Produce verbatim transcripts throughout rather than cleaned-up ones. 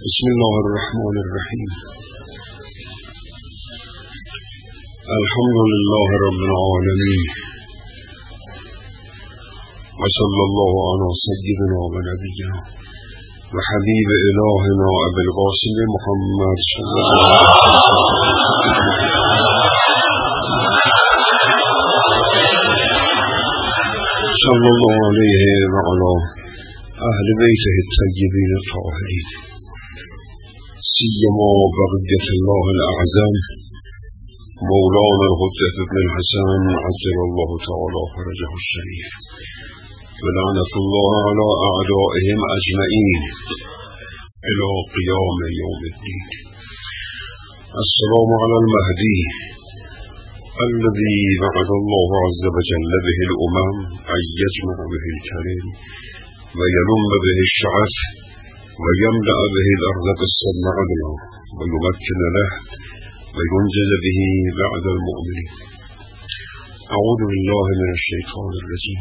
بسم الله الرحمن الرحیم. الحمد لله رب العالمین و صلی الله علی سیدنا و نبینا و حبیب الهنا ابی القاسم محمد صلی الله علیه و علی اهل بیته الطیبین الطاهرین سیما بقیة الله الاعظم مولانا الحجة ابن الحسن عجل الله تعالى فرجه الشريف ولعنة الله على أعدائهم أجمعين إلى قيام يوم الدين. السلام على المهدي الذي وعد الله عز وجل به الأمم أن يجمع به الكريم ويلم به الشعث ويملأ به الأرض بالصدم عدلا ويمكن له وينجز به بعد المؤمنين. أعوذ بالله من الشيطان الرجيم.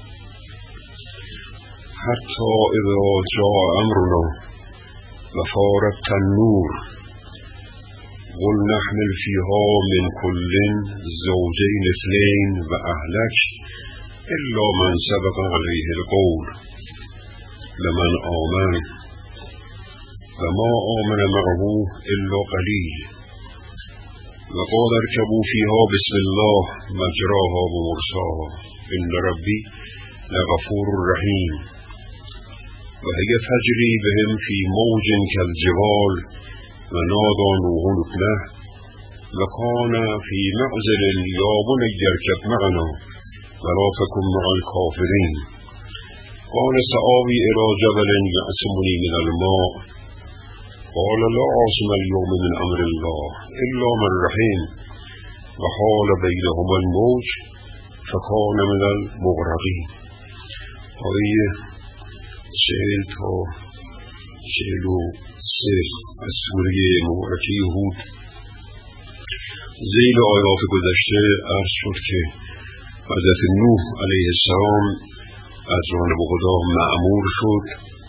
حتى إذا جاء أمرنا وفارت النور قل نحمل فيها من كل زوجين اثنين وأهلك إلا من سبق عليه القول لمن آمن وما آمن معه إلا قليل وقال اركبوا فيها بسم الله مجراها ومرساها إن ربي لغفور رحيم وهي تجري بهم في موج كالجبال ونادى نوح ابنه وكان في معزل يا بني اركب معنا ولا تكن مع الكافرين قال سآوي إلى جبل يعصمني من الماء قال لا عاصم اليوم من أمر الله إلا من رحم وحال بينهما الموج فكان من المغرقين. آیه چهل تا چهل و سه از سوره مبارکه هود. ذیل آیات گذشته عرض شد که حضرت نوح علیه السلام از جانب خدا مأمور شد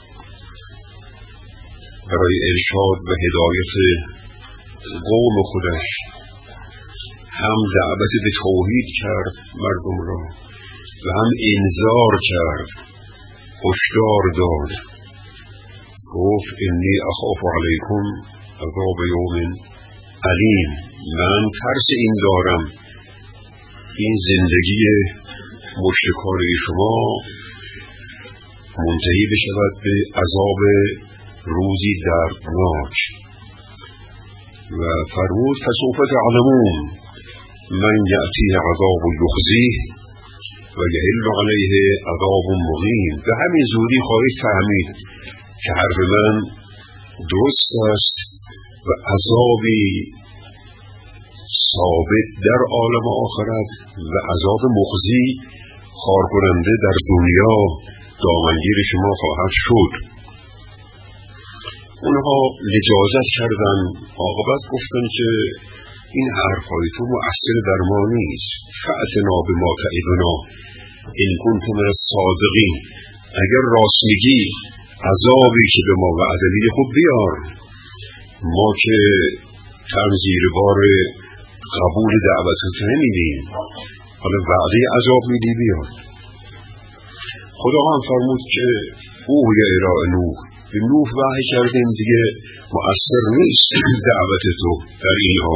برای ارشاد و هدایت قوم خودش، هم دعوت به توحید کرد مردم را و هم انذار کرد، هشدار داد. گفت انی اخاف علیکم عذاب یوم علیم، من ترس این دارم این زندگی مشرکانه شما منتهی بشود به عذاب روزی دردناک. و فرمود فسوف تعلمون من یأتیه عذاب یخزیه و یحل علیه عذاب مقیم. به همین زودی خواهید فهمید که حرف من درست است و عذابی ثابت در عالم آخرت و عذاب مخزی خار کننده در دنیا دامنگیر شما خواهد شد. اونها لجاجت کردن، عاقبت گفتن که این حرفهای تو مؤثر در ما نیست. فأتنا بما تعدنا ان کنت من الصادقین، اگر راست میگی عذابی که به ما وعده میدی خب بیار، ما که کم زیر بار قبول دعوتت نمیدیم، حالا وعده عذاب میدی بیار. خدا هم فرمود که اوحی الی نوح، به نوح وحی کردیم دیگه مؤثر نیست دعوت تو در اینها،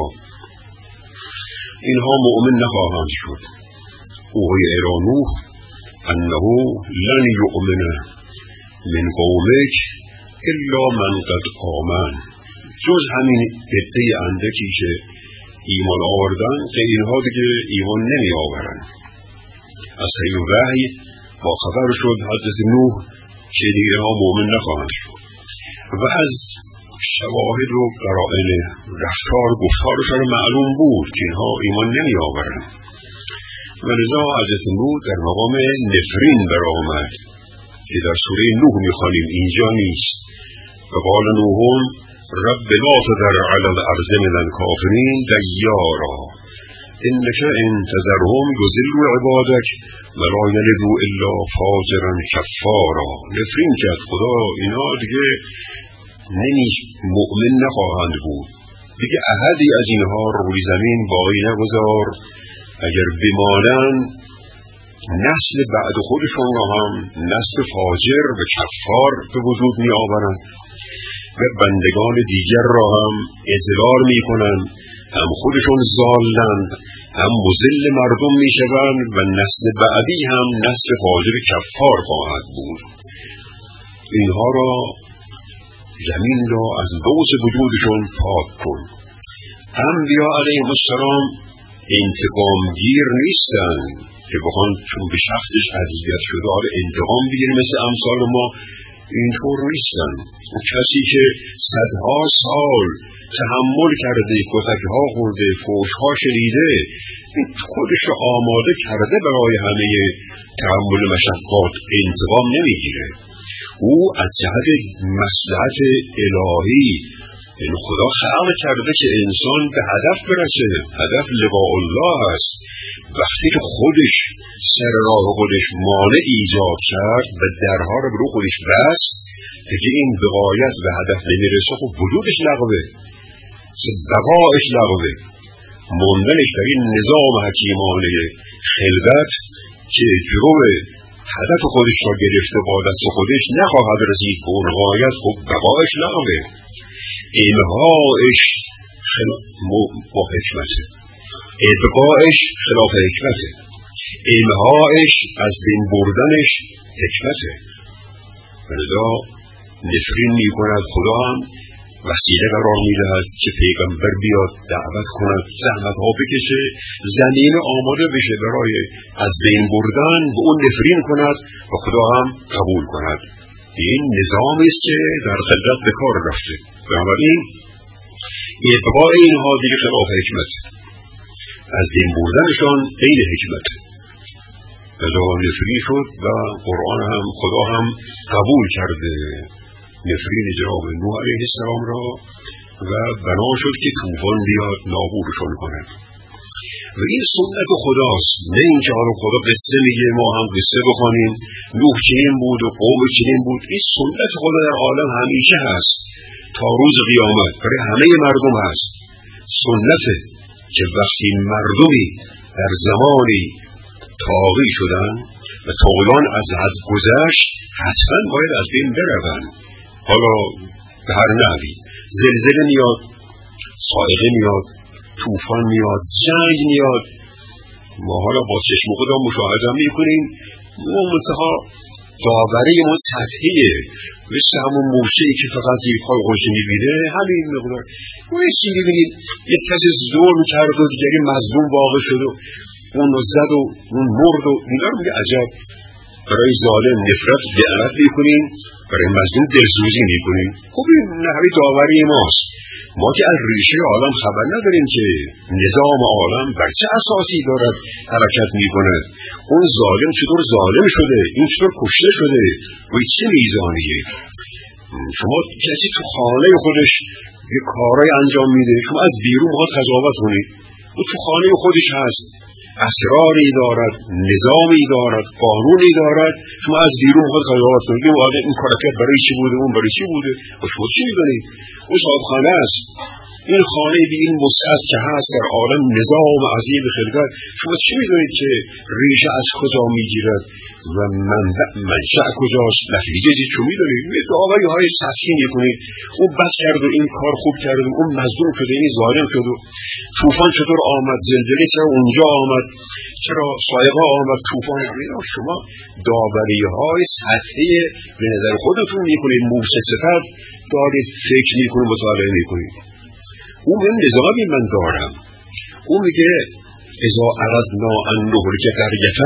اینها مؤمن نخواهند شد. اوحی الی نوح انه لن یؤمن من قومک الا من قد آمن، جز همین عده اندکی که ایمان آوردن که اینها دیگه ایمان نمی آورن. از این وحی با خبر شد حضرت نوح که دیگه اینها مؤمن نخواهند شد و از شواهد و قرائن رفتار گفتارشان معلوم بود که اینها ایمان نمی آورن. و لذا حضرت نوح در مقام نفرین برآمد که در سوره نوح میخوانیم، اینجا نیست. و قال نوح رب لا تذر علی الارض من الکافرین دیارا انک ان تذرهم یضلوا عبادک ولا یلدوا الا فاجرا کفارا. نفرین کرد خدا، اینا دیگه نمی مؤمن نخواهند بود. دیگه احدی از اینها روی زمین باقی نگذار. اگر بمانند نسل بعد خودشون را هم نسل فاجر و کفار به وجود می آورند و بندگان دیگر را هم اضلال می کنند. هم خودشون ضالند، هم مذل مردم می شوند و نسل بعدی هم نسل فاجر کفار خواهد بود. اینها را زمین را از لوث وجودشون پاک کن. انبیا علیهم السلام انتقام گیر نیستند که بخوان چون به شخصش اذیت شده حالا انتقام بگیره. مثل امثال ما اینطور نیستن. کسی که صدها سال تحمل کرده، کتک‌ها خورده، فحش‌ها شنیده، خودش رو آماده کرده برای همه تحمل مشقات، انتقام نمیگیره. او از جهت مصلحت الهی، این خدا خلق کرده که انسان به هدف برسه. هدف لقاء الله است. وقتی که خودش سر راه خودش مانع ایجاد کرد و درها رو برو خودش بست، دیگه این به غایت به هدف نمیرسه. خب وجودش لغوه، بقایش لغوه. موندنش در این نظام حکیمانه خلقت که جلو هدف خودش را گرفته با دست خودش نخواهد رسید به اون غایت، خب بقایش لغوه. امهایش با حکمته، ابقایش خلاف حکمته. امهایش از بین بردنش حکمته. لذا نفرین می کند. خدا هم وسیله قرار می دهد که پیغمبر بیاد دعوت کند، زحمت ها بکشه، زمین آماده بشه برای از بین بردن، به اون نفرین کند و خدا هم قبول کند. این نظامی است که در خلقت به کار رفته. بنابراین ابقای اینها دیگه خلاف حکمت، از بین بردنشان عین حکمت. لذا نفرین شد و قرآن هم خدا هم قبول کرده نفرین جناب نوح علیه السلام را و بنا شد که طوفان بیاد نابودشان کند. و این سنت خداست، نه اینکه حالا خدا قصه میگه ما هم قصه بخوانیم نوح چنین بود و قوم چنین بود. این سنت خدا در عالم همیشه هست تا روز قیامت، برای همه مردم هست. سنته که وقتی مردمی در زمانی طاغی شدن و طغیان از حد گذشت، حتما باید از بین بروند. حالا به هر نحوی زلزله میاد، صاعقه میاد، طوفان میاد، جنگ میاد. ما حالا با چشم خودمون مشاهده میکنیم. ما منتها داوری ما سطحیه، مثل همون موشه‌ای که فقط زیر پای خودش میبینه. همین مقدار ما یه چیزی ببینید، یک کسی ظلم کرد و دیگری مظلوم واقع شد و اون رو زد و اون مرد و اینا رو میگه عجب. برای ظالم نفرت لعنت میکنیم، برای مظلوم دلسوزی میکنیم. خب این نحوه داوری ماست. ما که از ریشه عالم خبر نداریم که نظام عالم بر چه اساسی دارد حرکت میکنه. اون ظالم چطور ظالم شده، این چطور کشته شده و چه میزانیه. شما کسی تو خانه خودش یه کارای انجام میده، شما از بیرون باید قضاوت کنید. او تو خانه خودش هست، اسراری دارد، نظامی دارد، قانونی دارد. شما از بیرون خود قضاوت کنید این کارکت برای چی بوده، اون برای چی بوده. و شما چی میدونید؟ اون صاحب خانه است. این خانه بی این وسعت که هست در عالم نظام عظیم خلقت، شما چی میدونید که ریشه از کجا میگیرد و منبع منشأ کجاست؟ نتیجه چی میدونید؟ دعاوی های سطحی میکنید. اون بد کرد و این کار خوب کرد و اون مظلوم شده، این ظالم شد. و طوفان چطور آمد، زلزله چرا اونجا آمد، چرا صاعقه آمد، طوفان. شما داوری های سطحی به نظر خودتون میکنید، موسه صفت دارید، فکر میکنید، مطالعه میکنید. اون به نظامی من دارم. اون میگه اذا اردنا ان نهلك قرية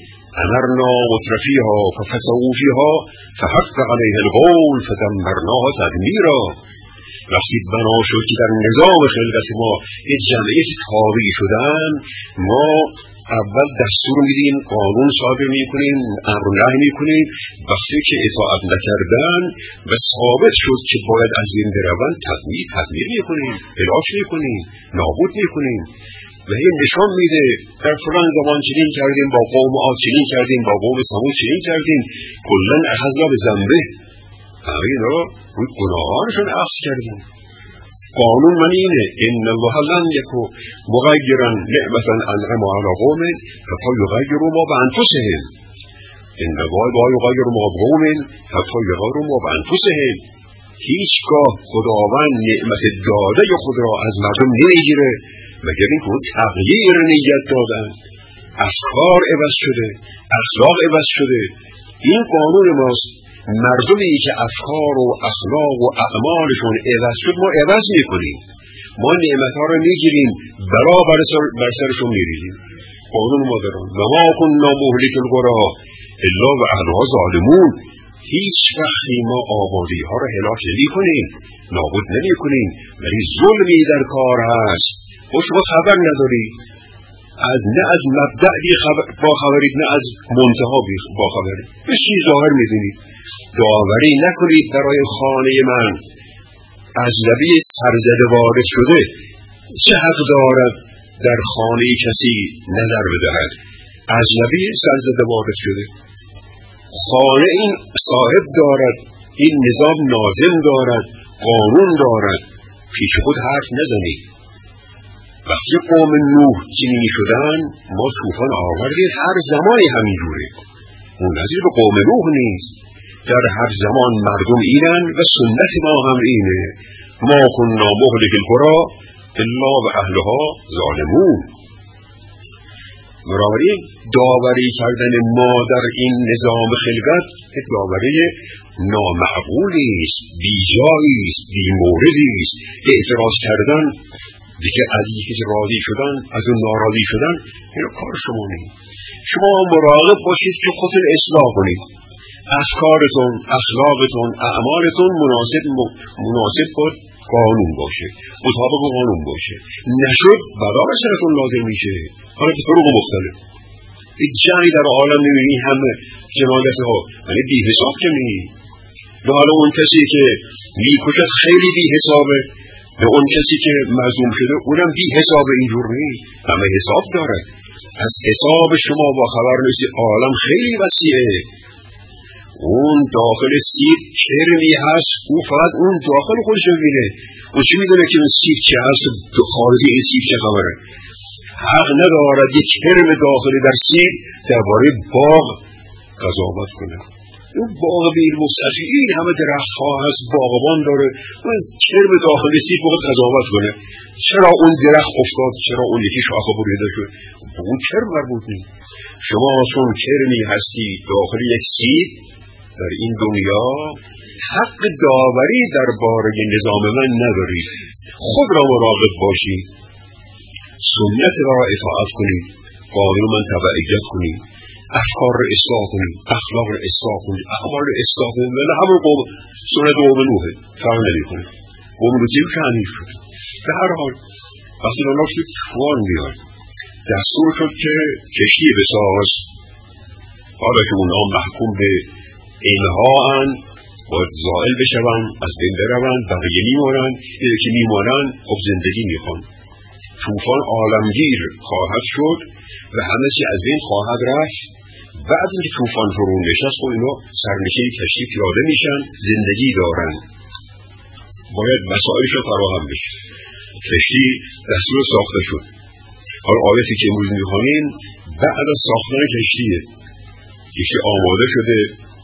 امرنا مترفيها ففسقوا فيها فحق عليها القول فدمرناها تدميرا. وقتی بنا شد که در نظام خلقت ما یه جمعیت طاغی شدن، ما اول دستور میدیم، قانون صادر میکنیم، امر و نهی میکنیم. وقتی که اطاعت نکردن و ثابت شد که باید از این بروند، تدمیر تدمیر میکنیم، هلاک میکنیم، نابود میکنیم. و این نشان میده در فلان زمان چنین کردیم، با قوم عاد چنین کردیم، با قوم ثمود چنین کردیم. کلا اخذنا بذنبه. همه اینا روی گناهانشون اخذ کردن. قانون من اینه ان الله لن یکن مغیرا نعمتا انعمها علی قوم حتی یغیروا ما بانفسهم. ان الله لا یغیر ما بقوم حتی یغیروا ما بانفسهم. هیچگاه خداوند نعمت داده خود را از مردم نمیگیره مگر اینکه اون تغییر نیت دادن، افکار عوض شده، اخلاق عوض شده. این قانون ماست. مردمی که افکار و اخلاق و اعمالشون عوض شد ما عوض میکنیم، ما نعمتها رو میگیریم برابر بر سرشون میریزیم. قانون ما دارن و ما كنا مهلک القری الا و اهلها ظالمون. هیچ وقتی ما آبادی ها رو هلاک نمی کنیم، نابود نمی کنیم، ولی ظلمی در کار هست. و شما خبر نداری، از نه از مبدأ بی خبر با خبرید، نه از منتها با خبرید. به چی ظاهر میدونید. داوری نکنید برای خانه من اجنبی سرزده وارد شده چه حق دارد در خانه کسی نظر بدهد. اجنبی سرزده وارد شده، خانه این صاحب دارد، این نظام ناظم دارد، قانون دارد. پیش خود حرف نزنید. وقتی قوم نوح چنینی شدن ما طوفان آوردیم. هر زمانی همینجوره، اون نظیر به قوم نوح نیست. در هر زمان مردم اینن و سنت ما هم اینه. ما كنا مهلک القری الا و اهلها ظالمون. بنابراین داوری کردن ما در این نظام خلقت داوری نامعقولی است، بیجایی است، بی‌موردی است. اعتراض کردن دیگه از اینکه راضی شدن از اون ناراضی شدن اینو کار شما نیست. شما مراقب باشید که خودتون اصلاح کنید، افکارتون، اخلاقتون، اعمالتون مناسب مناسب با قانون باشه، مطابق قانون باشه. نشد بلا به سرتون لازم میشه. حالا به طرق مختلف این جمعی در عالم نمیبینی همه جنایت ها یعنی بی حساب که میبینی. و حالا اون کسی که میکشد خیلی بی حسابه، و اون کسی که مظلوم شده اونم بی حساب. اینجور نیست، همه حساب داره. از حساب شما با خبر نیستی. عالم خیلی وسیعه. اون داخل سیب کرمی هست، اون فقط اون داخل خودش میبینه. اون چی میدونه که اون سیب چه هست و خارجی این سیب چه خبره؟ حق ندارد یک کرم داخلی در سیب درباره باغ قضاوت کنه. اون باغ بیر مستقی این همه درخت ها هست، باغبان داره، اون کرم داخلی سیب باید قضاوت کنه. چرا اون درخت افتاد، چرا اون یکی شاخه بریده شد؟ اون کرم مربوط نیست. شما چون کرمی هستی داخل یک سیب در این دنیا، حق داوری درباره نظام من ندارید. خود را مراقب باشید، سنت را اطاعت کنید، قانون من تبعیت کنید، افکار را اصلاح کنید، اخلاق را اصلاح کنید، اعمال را اصلاح کنید. ولی همون قوم سنت قوم نوحه فرق نمی‌کنه. قوم رو چیز که حنیف شد. به هر حال وقتی اونا که توان بیاد دستور شد که کشتی بساز. حالا که اونا محکوم به اینها هن باید زائل بشون، از بین برون، بقیه میمونن. اینه که میمونن خب زندگی میخوان. طوفان عالمگیر خواهد شد و همه چی از بین خواهد رفت. بعد اینکه طوفان فرو نشست خب اینا سرنشین کشتی پیاده میشن، زندگی دارن. باید وسایلش فراهم بشه. کشتی دستور ساخته شد. حالا آیتی که امروز میخوانیم بعد از ساختن کشتیه. کشتی آماده شده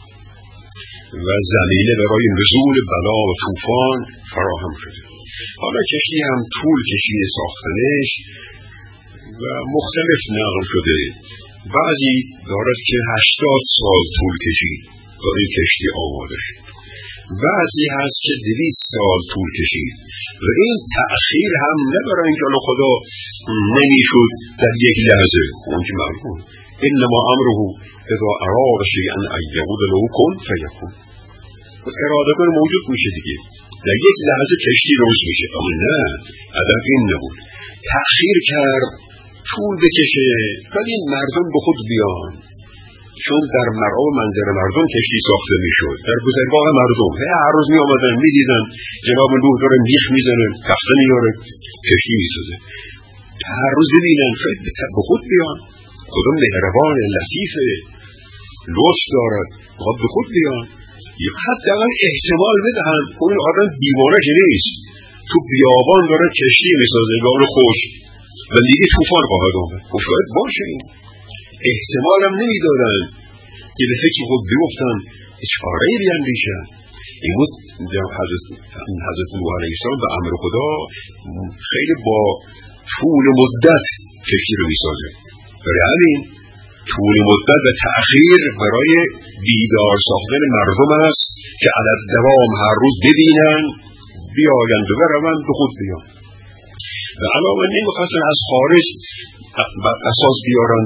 و زمینه برای نزول بلا و طوفان فراهم شده. حالا کشتی هم طول کشید ساختنش و مختلف نقل شده. بعضی دارد که هشتاد سال طول کشید تا این کشتی آماده شد. بعضی هست که دویست سال طول کشید و این تأخیر هم نه برای اینکه خدا نمیشد در یک لحظه. اون که معلوم انما امره اذا اراد شیئا ان یقول له کن فیکون. اراده کنه موجود میشه دیگه. در یک لحظه کشتی روز میشه. اما نه، هدف این نبود. تأخیر کرد، طول بکشه ولی مردم به خود بیان. چون در مرعا و منظر مردم کشتی ساخته میشد، در گذرگاه مردم هر روز می آمدن می دیدن جناب نوح داره میخ میزنه، تخته میاره، کشتی میسازه. هر روز ببینن به خود بیان. خدا مهربان، لطیفه، لطف دارد. میخواد به خود بیان، حداقل احتمال بدهن اون آدم دیوانه که نیست، تو بیابان داره کشتی میسازه گار خوش و دیگه طوفان خواهد آمد. خب شاید باشه این احتمال هم نمیدادن که به فکر خود بیفتن چاره بیاندیشن. این بود حضرت حضرت نوح علیه السلام به امر خدا خیلی با طول مدت کشتی رو میسازه. برای همین طول مدت و تأخیر برای بیدار ساختن مردم است که علی الدوام هر روز ببینن، بیایند و بروند به خود بیان. و علاوه نمیخواستن از خارج اساس بیارن،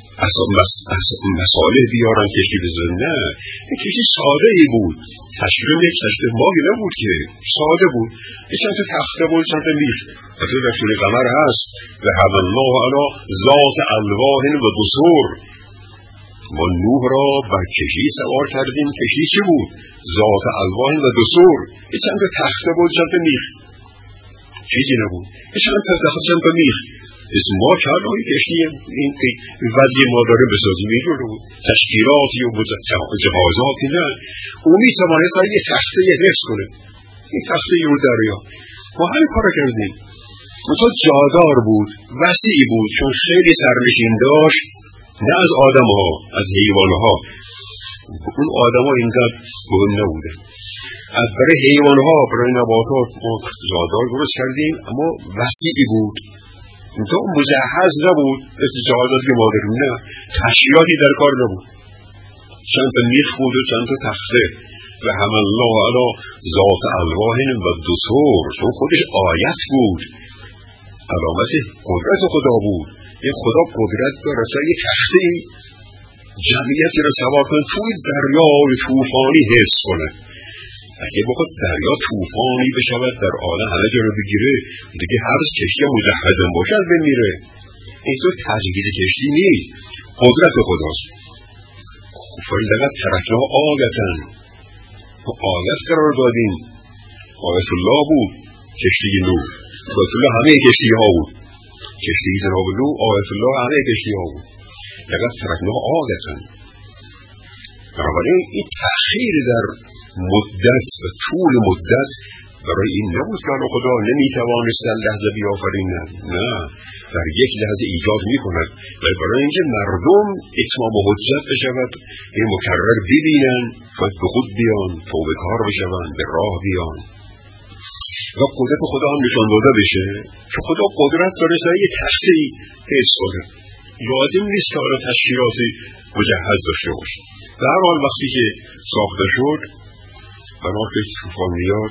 مساله بیارن کشتی بزنن. نه، این کشتی ساده ای بود، تشکیل یک کشتی ماهی نبود که، ساده بود، یه چند تا تخته بود، چند تا میخ. حتی در سوره قمر هست و حملناه علی ذات الواح و دسر، ما نوح را بر کشتی سوار کردیم. کشتی چه بود؟ ذات الواح و دسر، یه چند تا تخته بود، چند تا میخ، چیزی نبود، یه چند تا تخته، چند تا میخ. اسم ما کردم این کشتی این وضعی ما داره بسازیم اینجور بود، تشکیلاتی و جهازاتی نه. اون میتوانست یه تخته یه حفظ کنه، این تخته یه رو دریا. ما همین کار کردیم. مثلا جادار بود، وسیع بود، چون خیلی سرنشین داشت، نه از آدم ها، از حیوان ها. اون آدم ها اینقدر مهم نبوده. از برای حیوان ها، برای نباتات ما جادار درست کردیم، اما وسیع بود، اینطور مجهز نبود مثل جهازاتی که ما داریم. نه، تشکیلاتی در کار نبود، چند تا میخ بود و چند تا تخته. و حملناه علی ذات الواح و دسر، چون خودش آیت بود، علامت قدرت خدا بود. این خدا قدرت داره اصلا یه تخته جمعیتی رو سوار کنه توی دریای طوفانی حفظ کنه. اگه بخواد دریا طوفانی بشود در عالم همه جا رو بگیره، دیگه هر کشتی مجهزم باشد بمیره. این تو تجهیز کشتی نیست، قدرت خداست. فلقد ترکناها آیةً، آیت قرار دادیم. آیت الله بود کشتی نوح، آیت الله همه کشتی ها بود، کشتی جناب نوح آیت الله همه کشتی ها بود. لقد ترکناها آیةً. بنابراین این تأخیر در مدت و طول مدت برای این نبود که خدا نمیتوانست در لحظه بیافریند. نه، در یک لحظه ایجاد میکند و برای اینکه مردم اتمام حجت بشود، این مکرر ببینن و به خود بیان، توبه کار بشون، به راه بیان و قدرت خدا هم نشان داده بشه. که خدا قدرت داره سر یه تختی حس کنه، لازم نیست که حالا تشکیلاتی مجهز داشته باشه. در هر حال وقتی که ساخته شد، بنا که طوفان میاد،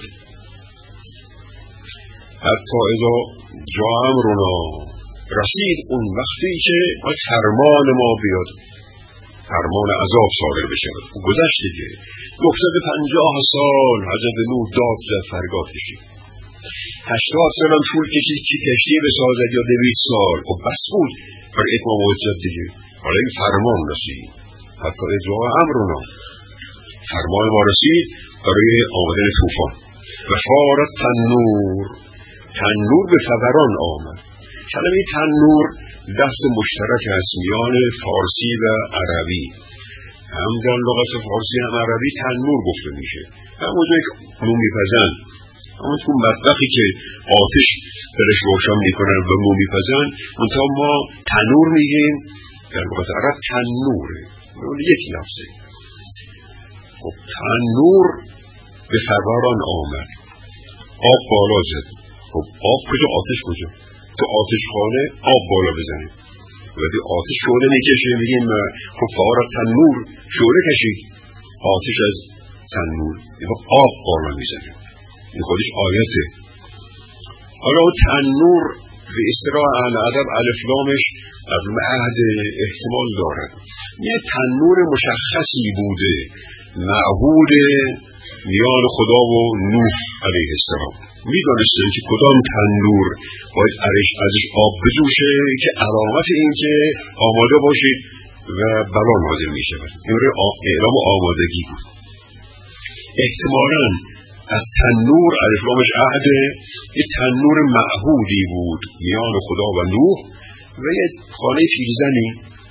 حتی اذا جاء امرنا، رسید اون وقتی که باید فرمان ما بیاد، فرمان عذاب صادر بشه. گذشت دیگه نهصد و پنجاه سال حضرت نوح داد زد، فریاد کشید. هشتاد سال هم طول کشید که کشتی بسازد یا دویست سال. خب بس بود برای اتمام حجت دیگه. حالا این فرمان رسید، حتی اذا جاء امرنا، فرمان ما رسید برای آمدن طوفان. و فارت تنور، تنور به فوران آمد. کلمه تنور دست مشترک است میان فارسی و عربی. هم در لغت فارسی هم عربی تنور گفته میشه. همونجا یک مومی پزن، همون تو مطبخی که آتش درش روشن میکنن و مومی پزن، منطقه ما تنور میگیم، در لغت عرب تنوره، یک لفظه. خب تنور به فوران آمد، آب بالا زد. خب آب کجا؟ آتش کجا؟ تو آتش خانه آب بالا بزنیم، ولی آتش شعله میکشه، میگیم خب فارت تنور، شعله کشید آتش از تنور، خب آب بالا میزنیم. این خودش آیته. حالا تنور به اصطلاح اهل ادب الف لامش از معهد احتمال دارد. یه تنور مشخصی بوده، معهود میان خدا و نوح علیه السلام. میدانستن که کدام تنور باید ارش ازش آب بجوشه که علامت این که آماده باشید و بلا نازل می شود. این روی اعلام آمادگی بود. احتمالاً از تنور الفلامش عهد یه تنور معهودی بود میان خدا و نوح و یه خانه پیرزنی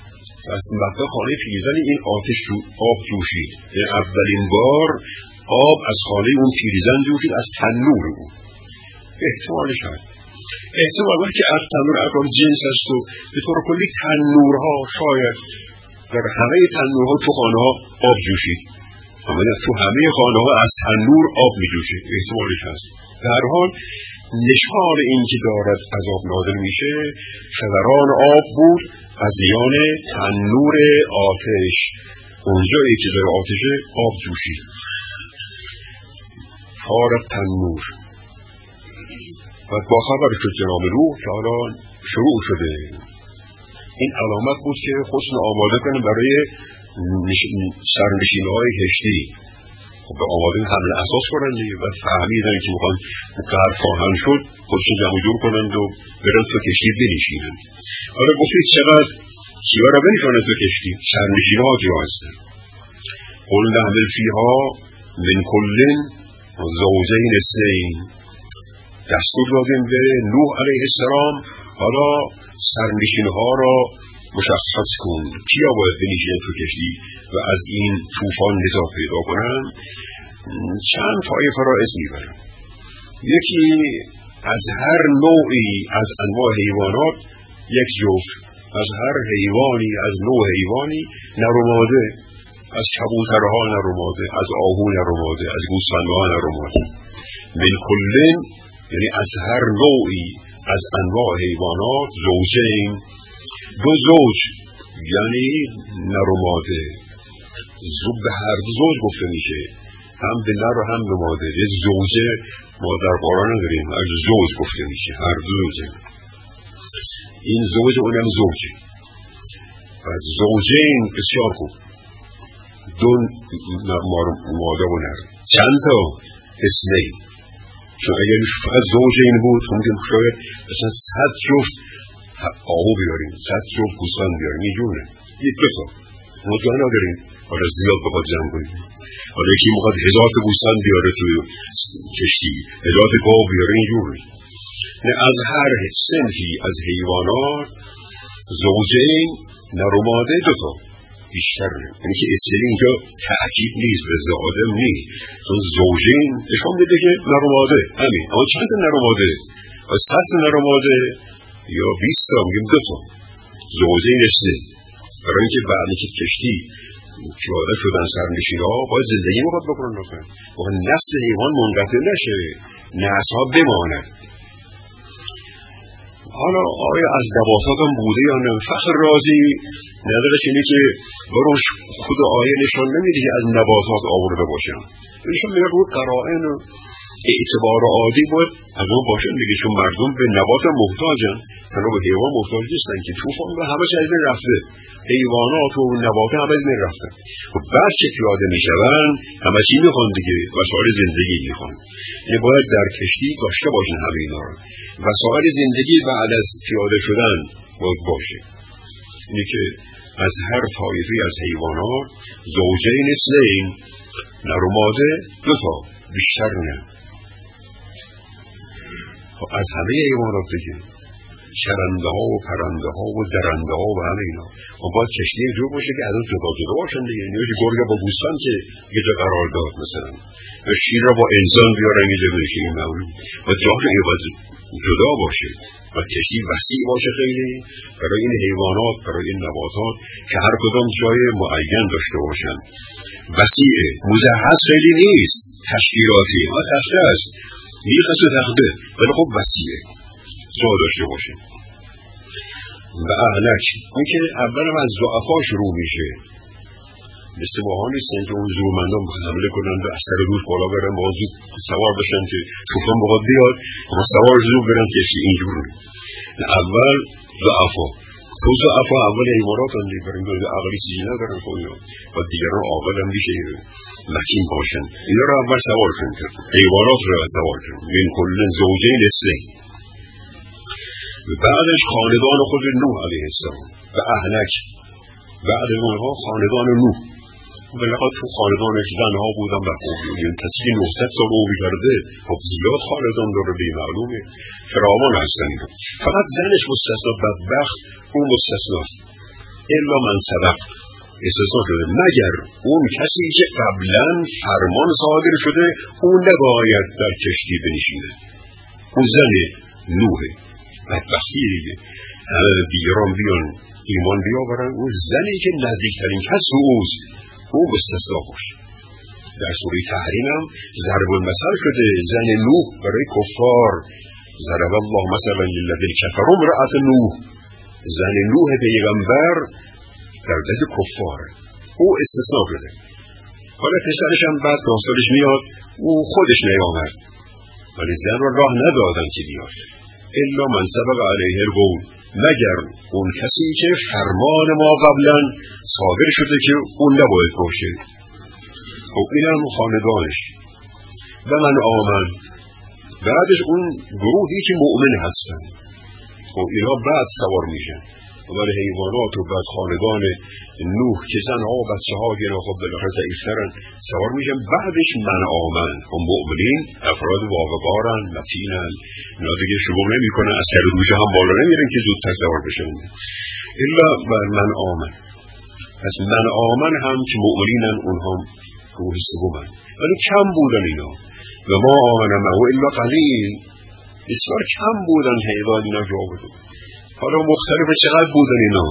از مطبخ خانه پیرزن این آتش جو آب جوشید. یعنی اولین بار آب از خانه اون پیرزن جوشید، از تنور او. احتمالش هست احتمال وقتی که از تنور اقرام جنس است و به طور کلی تنورها شاید در همه تنورها تو خانه ها آب جوشید، اما تو همه خانه ها از تنور آب می جوشید. احتمالش هست. در حال نشان این که دارد عذاب نازل میشه فوران آب بود از میان تنور آتش. اونجایی که در آتش آب جوشید. فارت تنور و با خبر شد جناب روح که حالا شروع شده. این علامت بود که خودشون آماده کنن برای سرنشین‌های کشتی. خب به آماده حمل اساس کنن دیگه و فهمیدن که میخوان غرق خواهند شد، خودشون جمع جور کنند و برن تو کشتی بنشینن. حالا گفتید چقدر کیا را بنشانه تو کشتی؟ سرنشین‌ها کیا هستن؟ قل نحمل فیها من کل زوجین اثنین. دستور دادیم به نوح علیه السلام حالا سرنشین‌ها را مشخص کن، کیا باید بنشینن تو کشتی و از این طوفان نجات پیدا کنن. چند طایفه را اسم میبرم. یکی از هر نوعی از انواع حیوانات یک جفت، از هر حیوانی از نوع حیوانی نر و ماده، از کبوترها نر و ماده، از آهو نر و ماده، از گوسفندها نر و ماده. من کلن یعنی از هر نوعی از انواع حیوانات زوجین، دو زوج یعنی نر و ماده. زوج به هر دو زوج گفته میشه، هم به نر و هم به ماده. یه زوجه ما در قرآن نداریم، از زوج گفته میشه، هر دو زوجه. این زوج اونم زوجه. از زوجین بسیار خوب، دو ماده و نر. چند تا؟ اثنین. چون اگر فقط زوجین بود ممکن شاید مثلا صد جفت آهو بیاریم، صد جفت گوسفند بیاریم، اینجور نه. یک دو تا ما جا نداریم حالا زیاد بخواد جمع کنیم. حالا یکی میخواد هزار تا گوسفند بیاره تو کشتی، هزار تا گاو بیاره، اینجور نه. از هر صنفی از حیوانات زوجین نر و ماده دو تا، بیشتر نه. یعنی که اصطلاح اینجا تأکید نیست و زادم نیست، چون زوجین نشان میده که نر و ماده همین. اما چند تا نر و ماده؟ از صد تا نر و ماده یا بیست تا میگیم دو تا زوجین اصطلاح. برای اینکه بعدی که کشتی پیاده شدن سرنشین‌ها باید زندگی باید بکنن، بکنن باید نسل حیوان منقطع نشه، نسل‌ها بماند. حالا آیا از نباتات هم بوده یا نه؟ فخر رازی نداره چنین که بروش خود آیه نشان نمیده که از نباتات آورده باشن، نشان میده روی قرائن و اعتبار عادی باید از اون باشن دیگه، چون مردم به نبات محتاجن، تنها به حیوان محتاج نیستن که طوفان به همه چیز رفته، حیوانات و نبات همه چیز رفته. و بعد که پیاده میشون همه چی میخوان دیگه، وسایل زندگی میخوان. یعنی باید در کشتی داشته باشن همه اینا رو، وسایل زندگی بعد از پیاده شدن باید باشه. اینه که از هر طایفه از حیوانات زوجین اثنین، نر و ماده دو تا، بیشتر نه. از همه حیوانات دیگه، چرنده ها و پرنده ها و درنده ها و همه اینا. و باید کشتی جور باشه که از اون جدا جدا باشن دیگه. نمیشه گرگ با گوسفند که یه جا قرار داد مثلا، و شیر را با انسان بیارن یه جا بشه. این معلوم و جاهای باید جدا باشه و کشتی وسیع باشه خیلی برای این حیوانات، برای این نباتات که هر کدام جای معین داشته باشن. وسیعه، مجهز خیلی نیست، تشکیلاتی ها تخته است، میخواست تخته ولی خب وسیعه، جا داشته باشه. و اهلک، اون که اول هم از ضعفا شروع میشه، مثل ماها نیستن که اون زورمندان حمله کنن و از سر روز بالا برن با زود سوار بشن که طوفان بخواد بیاد و سوار زود برن کشتی. اینجور اول ضعفا، تو ضعفا اول ایمارات هم دیگه برن که عقلی سیجی ندارن خودیان و دیگران عاقل هم میشه مکین باشن، اینا رو اول سوار کنن، ایمارات رو سوار کنن. من کل زوجین اثنین. بعدش خاندان خود نوح علیه السلام و اهلک، بعد اونها خاندان نوح. ولی تو خاندانش زنها بودن و خوبی، یعنی کسی نهصد سال عمر کرده، خب زیاد خاندان داره، بی معلومه فراوان هستن. فقط زنش مستثنا، بدبخت اون مستثناست. الا من سبق استثناء شده، مگر اون کسی که قبلا فرمان صادر شده اون نباید در کشتی بنشینه. اون زن نوحه بدبختی دیگه، همه دیگران بیان ایمان بیاورن، اون زنی که نزدیکترین کس به اوست اون استثناء باشه. در سوره تحریم هم ضرب المثل شده، زن نوح برای کفار، ضرب الله مثلا للذین کفروا امرأة نوح، زن نوح پیغمبر در ضد کفار او استثناء شده. حالا پسرش هم بعد داستانش میاد او خودش نیامد ولی زن را راه ندادن که بیاد. الا من سبق علیه القول، مگر اون کسی که فرمان ما قبلا صادر شده که اون نباید باشه. خب این هم خاندانش و من آمن، بعدش اون گروهی که مؤمن هستن، خب اینا بعد سوار میشن ولی حیوانات و بعد خاندان نوح که زنها و بچه ها که خب بالاخره ضعیفترن سوار میشن. بعدش من آمن، خب مؤمنین افراد واقع‌بارن، متینن، اینا دیگه شروع نمیکنن از سر دوشه هم بالا نمیرن که زودتر سوار بشن. الا بر من آمن، پس من آمن هم که مؤمنینن اونها گروه سومن ولی کم بودن اینا. و ما آمنم او الا قلیل، بسیار کم بودن تعداد اینا جا بودن. حالا مختلف چقدر بودن اینا؟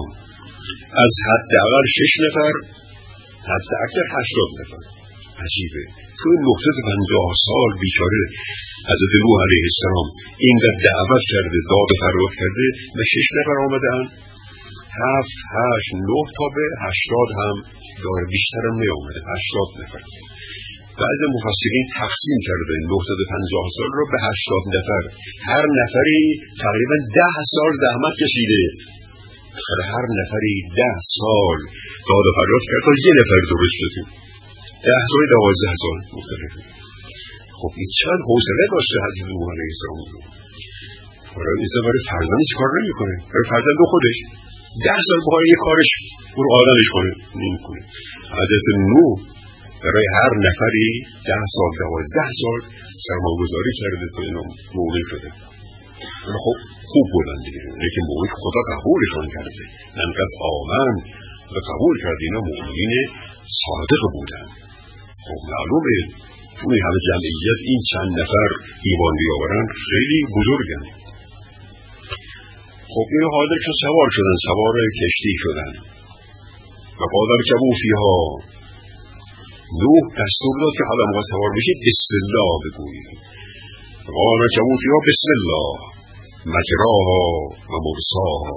از حداقل شش نفر حتی اکثر هشتاد نفر. عجیبه تو این نهصد و پنجاه سال بیچاره حضرت نوح علیه السلام اینقدر دعوت کرده، داد و فریاد کرده و شش نفر آمدن، هفت هشت نه تا به هشتاد هم داره، بیشتر هم نیامده، هشتاد نفر. بعضی مفسرین تقسیم کرده نهصد و پنجاه سال رو به هشتاد نفر، هر نفری تقریبا ده سال زحمت کشیده، هر نفری ده سال داد و فریاد کرد تا یه نفر درست شده، ده سال دوازده سال مختلفه. خب این چند حوصله داشته حضرت نوح علیه السلام. برای این برای فرزندش کار نمی کنه، برای فرزند خودش ده سال بخواه یه کارش برو آدمش کنه نمی کنه. حضرت نوح برای هر نفری ده سال دوازده سال سرمایه‌گذاری کرده تا اینا مؤمن شده. خب خوب بودن دیگه، لیکن مؤمن خدا قبولشان کرده، انقدر آمن و قبول کرده اینا مؤمنین صادق بودن. خب معلومه توی همه جمعیت این چند نفر ایمان بیاورن خیلی بزرگن. خب این حاضر که سوار شدن، سوار کشتی شدن و قادر کبو فیها، نوح دستور داد که حالا موقع سوار بشید بسم الله بگویید. قادر کبو فیها بسم الله مجراها و مرساها،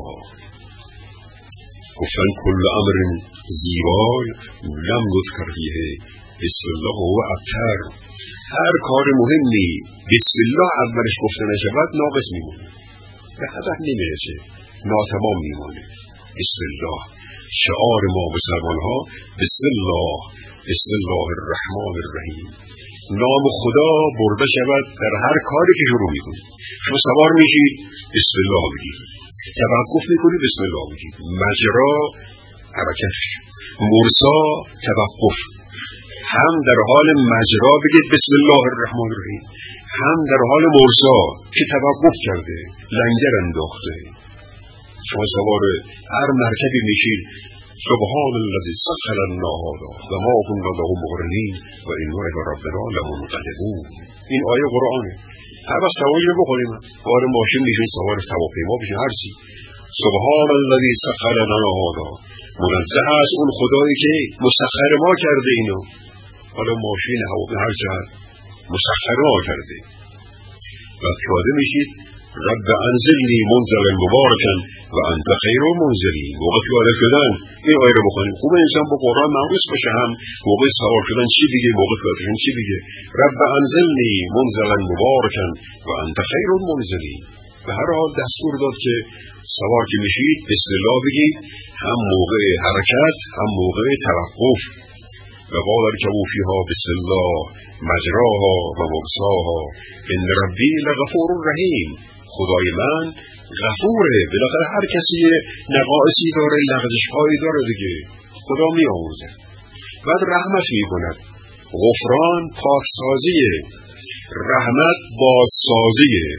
گفتن کل امر زیبای لم یذکر فیه بسم الله و ابتر، هر کار مهمی بسم الله اولش گفته نشود ناقص میمونه، به هدف نمیرسه، ناتمام میمونه. بسم الله شعار ما مسلمان ها، بسم الله بسم الله الرحمن الرحیم، نام خدا برده شود در هر کاری که شروع میکنی. شما سوار میشید بسم الله بگید، توقف میکنی بسم الله بگید، مجرا حرکت، مرسا توقف، هم در حال مجرا بگید بسم الله الرحمن الرحیم، هم در حال مرسا که توقف کرده لنگر انداخته. شما سوار هر مرکبی میشید سبحان الذی سخر لنا هذا و ما كنا له مقرنین و انا الی ربنا لمنقلبون. این آیه قرآنه. هر وقت سواری رو بخوریم سوار ماشین میشید، سوار هواپیما بشید، هر چی سبحان الذی سخر لنا هذا، منزه است اون خدایی که مسخر ما کرده اینو. حالا ماشین هواپیما هر جهت مسخر ما کرده. و پیاده میشید رب انزلنی منزلا مبارکا و انت خیر المنزلین. موقع پیاده شدن این آیه رو بخونید. خوبه انسان با قرآن معروف باشه، هم موقع سوار شدن چی بگه، موقع پیاده شدن چی بگه. رب انزلنی منزلا مبارکا و انت خیر المنزلین. به هر حال دستور داد که سوار که میشید بسم الله بگید، هم موقع حرکت هم موقع توقف. و قال ارکبوا فیها بسم الله مجراها و مرساها ان ربی لغفور رحیم. خدای من غفوره، بالاخره هر کسی نقائصی داره، لغزش هایی داره دیگه، خدا می آموزه. بعد رحمت می کند. غفران پاکسازیه، رحمت بازسازیه.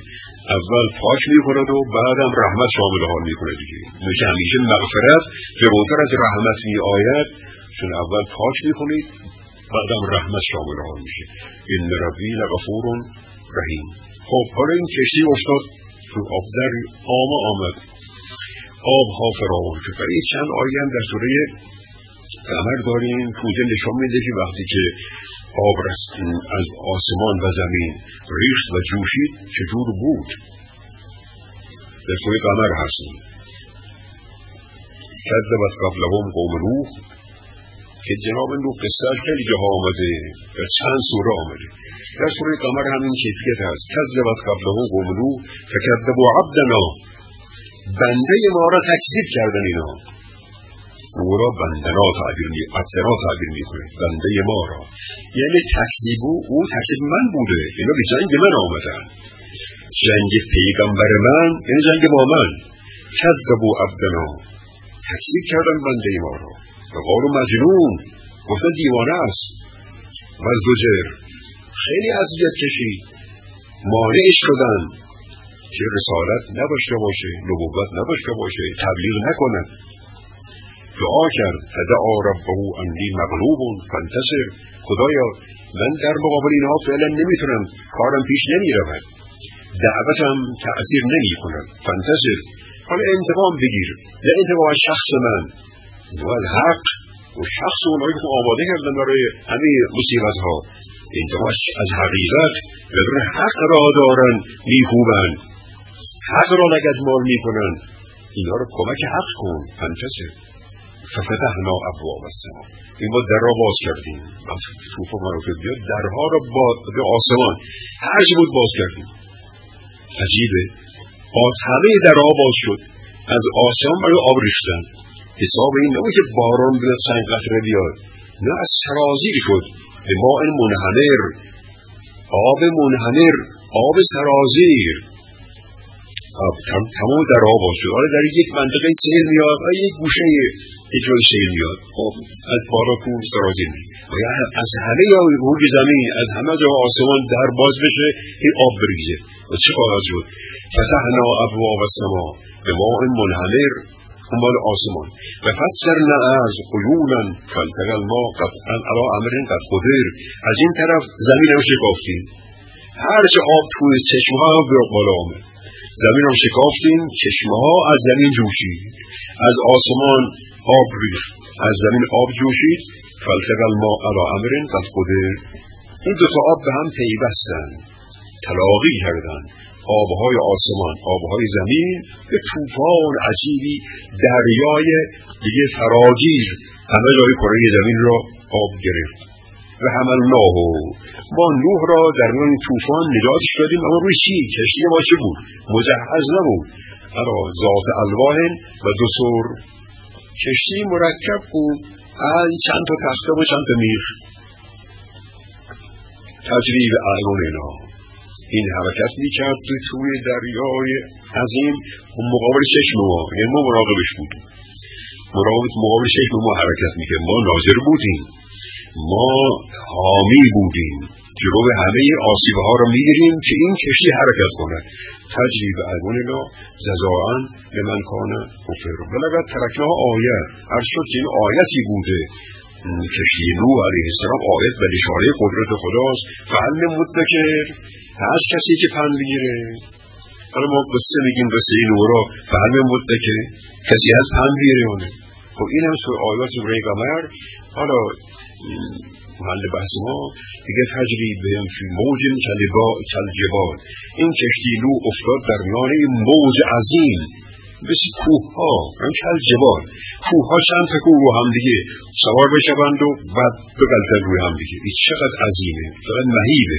اول پاک میکند و بعدم رحمت شامل حال میکنه دیگه. میشه همیشه مغفرت جلوتر از رحمت میآید، چون اول پاک میکنید بعدم رحمت شامل حال میشه. این ربی لغفور رحیم. خب حالا این کشتی افتاد تو آب، در آب آمد، آب ها فراوان شد. برای چند آیه هم در سوره قمر داریم توضیح نشان میده که وقتی که آب از آسمان و زمین ریخت و جوشید چطور بود. در سوره قمر هستیم کذبت قبلهم قوم نوح، که جناب نوح قصه‌اش خیلی جاها آمده، در چند سوره آمده. در سوره قمر همین کیفیت هست. کذبت قبلهم قوم نوح فکذبوا عبدنا، بنده ما را تکذیب کردن اینا. او را بندنا تعبیر می عبدنا تعبیر میکنه، بنده ما را، یعنی تکذیب او تکذیب من بوده. اینا به جنگ من آمدن، جنگ پیغمبر من یعنی جنگ با من. کذبوا عبدنا، تکذیب کردن بنده ما را. و قالوا مجنون، گفتن دیوانه است. و زجر، خیلی اذیت کشید، مانعش شدن که رسالت نداشته باشه، نبوت نداشته باشه، تبلیغ نکنه. دعا کرد فدعا ربه انی مغلوب فانتصر، خدایا من در مقابل اینها فعلا نمیتونم، کارم پیش نمیرود، دعوتم تأثیر نمیکند، فانتصر، حالا انتقام بگیر، نه انتقام از شخص من، نه از حق و شخص اونایی که آماده کردن برای همه مصیبت ها، انتقام از حقیقت و بر حق را دارن میکوبن، حق را نگدمال میکنن، اینا رو کمک حق کن. فانتصر ففتحنا ابواب السماء، این با در را باز کردیم، توفا مراتب بیاد درها را به آسمان هر چی بود باز کردیم. عجیبه، باز همه درها باز شد، از آسمان برای آب ریختن. حساب این نبود که باران بیاد سنگ قطره بیاد، نه از سرازیر شد به ماء منهمر، آب منهمر، آب سرازیر. تمام درها باز شد. حالا در یک منطقه سیل میاد و یک گوشه یک جای سیل میاد، خب از بالا کون سرازیر میاد، از همه یا روی زمین، از همه جا آسمان در باز بشه این آب بریزه. و چه خواهد شد؟ فتحنا ابواب السماء بماء منهمر، اون مال آسمان. و فجرنا الارض عیونا فالتقى الماء قطعا علی امر قد قدر، از این طرف زمین رو شکافتیم، هر چه آب توی چشمه ها بیاد بالا آمد، زمین رو شکافتیم، چشمه ها از زمین جوشید، از آسمان آب ریخت، از زمین آب جوشید. فالتقى الماء علی امر قد قدر، این دو تا آب به هم پیوستن، تلاقی کردن، آبهای آسمان، آبهای زمین، به طوفان عجیبی، دریای دیگه فراگیر همه جای کره زمین را آب گرفت. و حملناه، ما نوح را در میان طوفان نجاتش دادیم، اما روی چی؟ کشتی ما چه بود؟ مجهز نبود، اما ذات الواح و دسر، کشتی مرکب بود از چند تا تخته و چند تا میخ. تجریب اعیاننا، این حرکت میکرد توی توی دریای عظیم، مقابل چشم ما، یعنی ما مراقبش بودیم، مراقب مقابل چشم ما حرکت میکرد، ما ناظر بودیم، ما حامی بودیم، جلو همه آسیبه ها رو میگیریم که این کشتی حرکت کنه. تجریب اعیاننا جزاء لمن کان کفر. ولقد ترکناها آیه، هر شد که این آیتی بوده، کشتی نوح علیه السلام آیت و نشانه قدرت خداست. فهل من مدکر، هر کسی که پند بگیره. حالا ما قصه میگیم قصه نوح را، فهل من مدکر، کسی از پند بگیره اونه. خب این هم سوی آیات سوره قمر. حالا محل بحث ما دیگه تجریب بهم فی موج کالجبال، این کشتی نوح افتاد در میان موج عظیم مثل کوه ها، هم کالجبال، کوه ها چند تا کوه رو هم دیگه سوار بشوند و بعد بگلتن روی هم دیگه. این چقدر عظیمه، چقدر مهیبه.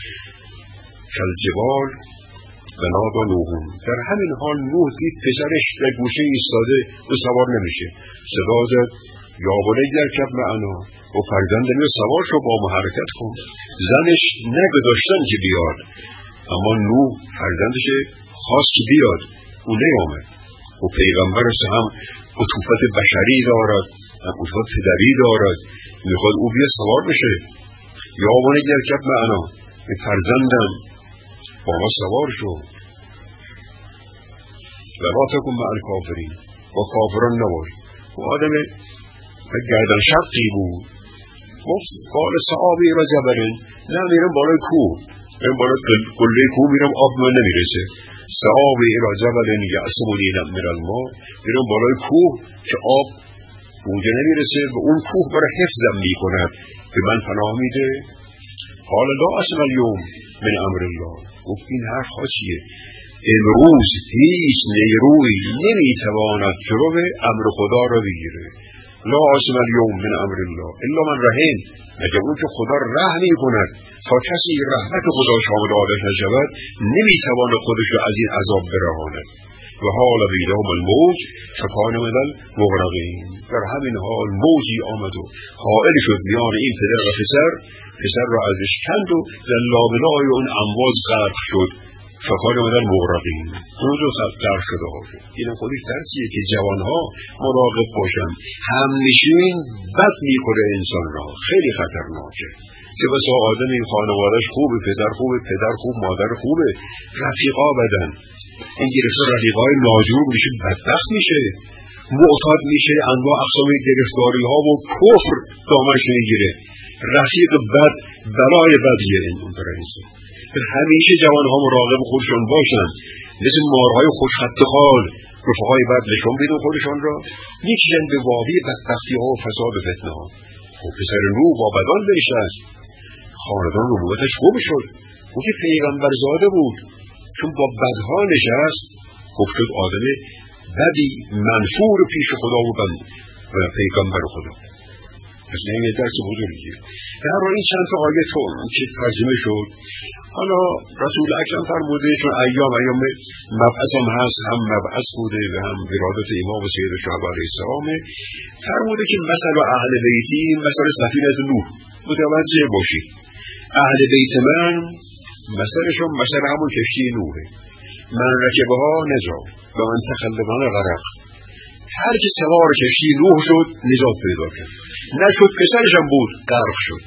کالجبال بنادى نوح، در همین حال نوح دید پسرش در گوشه ایستاده و سوار نمیشه، صدا زد یا بنی ارکب معنا، و فرزند من سوار شو با ما حرکت کن. زنش نگذاشتن که بیاد، اما نوح فرزندش خواست که بیاد، او نیامد. و پیغمبرش هم عطوفت بشری دارد، عطوفت پدری دارد، میخواد او بیاد سوار بشه. یا بنی ارکب معنا، فرزندم با ما سوار شو. ولا تکن مع الکافرین، با کافران نباش. و آدم گردن شقی بود. گفت قال صحابی را جبلن، نه میرم بالای کوه، میرم بالای قله کوه میرم، آب من نمیرسه. صحابی را جبلن یعصمونی من الماء، میرم بالای کوه که آب اونجا نمیرسه و اون کوه برای حفظم میکند که من پناه میده. قال لا اسم اليوم من امر الله. گفت این حرف ها چیه؟ امروز هیچ نیروی نمیتواند جلو امر خدا را بگیره. لا اسم اليوم من امر الله الا من رحم، مگر اون که خدا رحم میکند. تا کسی رحمت خدا شامل آدش نشود نمیتواند خودش را از این عذاب برهاند. و حال بینهم الموج فکان من المغرقین. در همین حال موجی آمد و حائل شد میان این پدر و پسر، پسر را ازش کند و در لابلای اون امواج غرق شد. فکان من المغرقین، اون رو غرق شده ها شد. این خودش درسیه که جوانها مراقب باشن. همنشین بد میکنه انسان را، خیلی خطرناکه. که بسا آدم این خانوادش خوبه، پسر خوبه، پدر خوب، مادر خوبه، رفیقا بدن، این گرفته رفیقای ناجور میشه، بدبخت میشه، معتاد میشه، انواع اقسام گرفتاری ها و کفر دامنش میگیره. رفیق بد بلای بدیه این اون برنسه. همیشه جوان ها مراقب خودشون باشن، مثل مارهای خوشخط خال رفقای بد نشون بیدن خودشون را، میکشن به وادی بدبختی ها و فساد و فتنه ها. خب پسر نوح با بدان برشت، خاندان نبوتش خوب شد، او که پیغمبر زاده بود، چون با بدها نشست خوب شد آدم بدی منفور پیش خدا و بند و پیغمبر خدا. از این درس بزرگیه. در این چند تا آیه که ترجمه شد، حالا رسول اکرم فرموده چون ایام ایام مبعث هم هست، هم مبعث بوده و هم ولادت امام و سید الشهدا علیه السلام، فرموده که مثل اهل بیتی مثل سفینه نوح متوجه باشید. اهل بیت من مثلشون مثل همون کشتی نوحه. من رکبها نجا و من تخلبان غرق. هر که سوار کشتی نوح شد نجات پیدا کرد، نشد پسرشم بود غرق شد،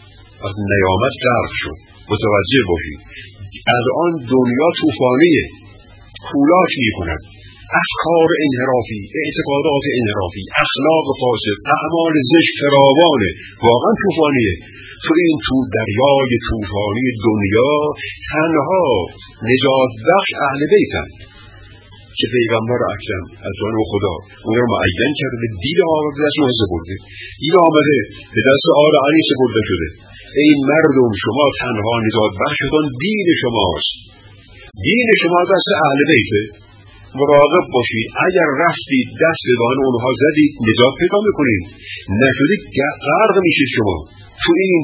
از نیامت غرق شد. متوجه باشید الان دنیا طوفانیه، کولاک میکند، افکار انحرافی، اعتقادات انحرافی، اخلاق فاسد، اعمال زشت فراوانه، واقعا طوفانیه. تو این تو دریای طوفانی دنیا تنها نجات بخش اهل بیتن که پیغمبر اکرم از جانب خدا اون رو معین کرده، دین آمده به دست اون سپرده، دین آمده به دست آل علی سپرده شده. ای مردم شما تنها نجات بخشتان دین شماست، دین شما دست اهل بیته. مراقب باشید اگر رفتید دست به دهن اونها زدید نجات پیدا میکنید، نشدید غرق میشید. شما تو این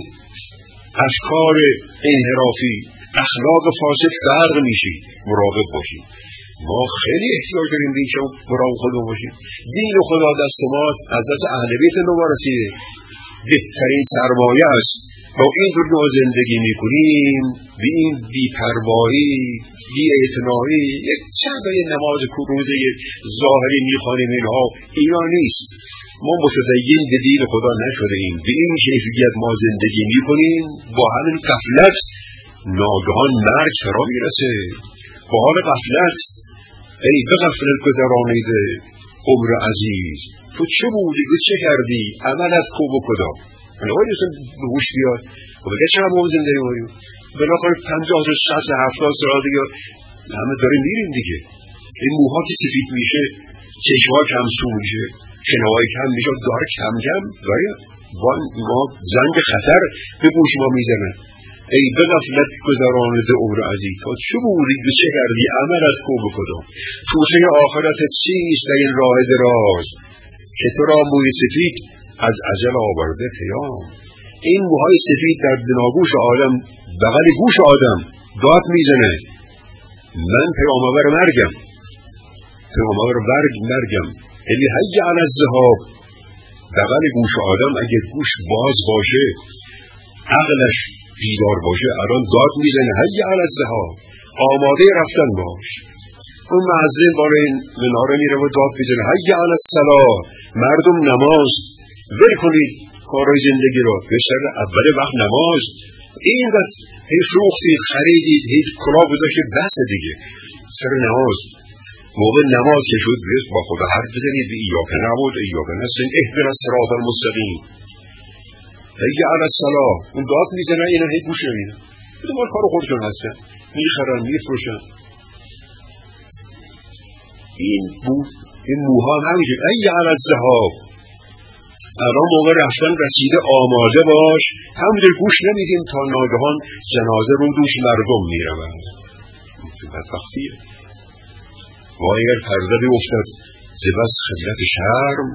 افکار انحرافی، اخلاق فاسد غرق میشید. مراقب باشید. ما خیلی احتیاج داریم به این شما مراقب خودمون باشید. دین خدا دست ماست، از دست اهل بیت ما رسیده، بهترین سرمایه است. با این طور ما زندگی میکنیم، بی این بی‌پروایی، بی اعتنایی، یک چند تا نماز روزه ظاهری میخوانیم، اینها اینا نیست. ما متدین به دین خدا نشده ایم، به این کیفیت ما زندگی میکنیم. با همین غفلت ناگهان مرگ فرا میرسه. با حال غفلت ای به غفلت گذرانیده عمر عزیز، تو چه بودی و چه کردی، عملت خوب و کدا. من آقای دوستان به گوش بیاد و بگه چه هم اون زندگی ماریم بلاخره پنجاه تا شصت هفتاد سال دیگه همه داریم میریم دیگه. این موها که سفید میشه، چشمها کم سو میشه، شنوهای کم میشه، داره کم کم داره با ما زنگ خطر به گوش ما میزنن. ای به غفلت گذرانده عمر عزیز، تا چه بودی و چه کردی، عملت خوب و کدا. توشه آخرتت چیست در این راه دراز، که تو را موی سفید از عجل آورده پیام. این موهای سفید در بناگوش آدم، بغل گوش آدم داد میزنه من پیامآور مرگم، پیامآور برگ مرگم. یعنی حی علی الذهاب. بغل گوش آدم اگه گوش باز باشه، عقلش بیدار باشه، الان داد میزنه حی علی الذهاب، آماده رفتن باش. اون مؤذن بالای مناره میره و داد میزنه حی علی الصلاة، مردم نماز ول کنید کارهای زندگی رو، به سر اول وقت نماز. این وقت هی فروختید، خریدید، هی کلا گذاشتید، بس دیگه سر نماز. موقع نماز که شد بیاد با خدا حرف بزنید به ایاک نعبد و ایاک نستعین اهدنا الصراط المستقیم حی علی الصلاة. اون داد میزنن اینا هی گوش نمیدن، دوباره کار خودشون هستن، میخرن میفروشن. این بود این موها همیشه حی علی الذهاب. الان موقع رفتن رسیده آماده باش، همونجور گوش نمیدیم تا ناگهان جنازه رو دوش مردم میروند. بدبختیه. و اگر پرده بیفتد ز بس خجلت شرم،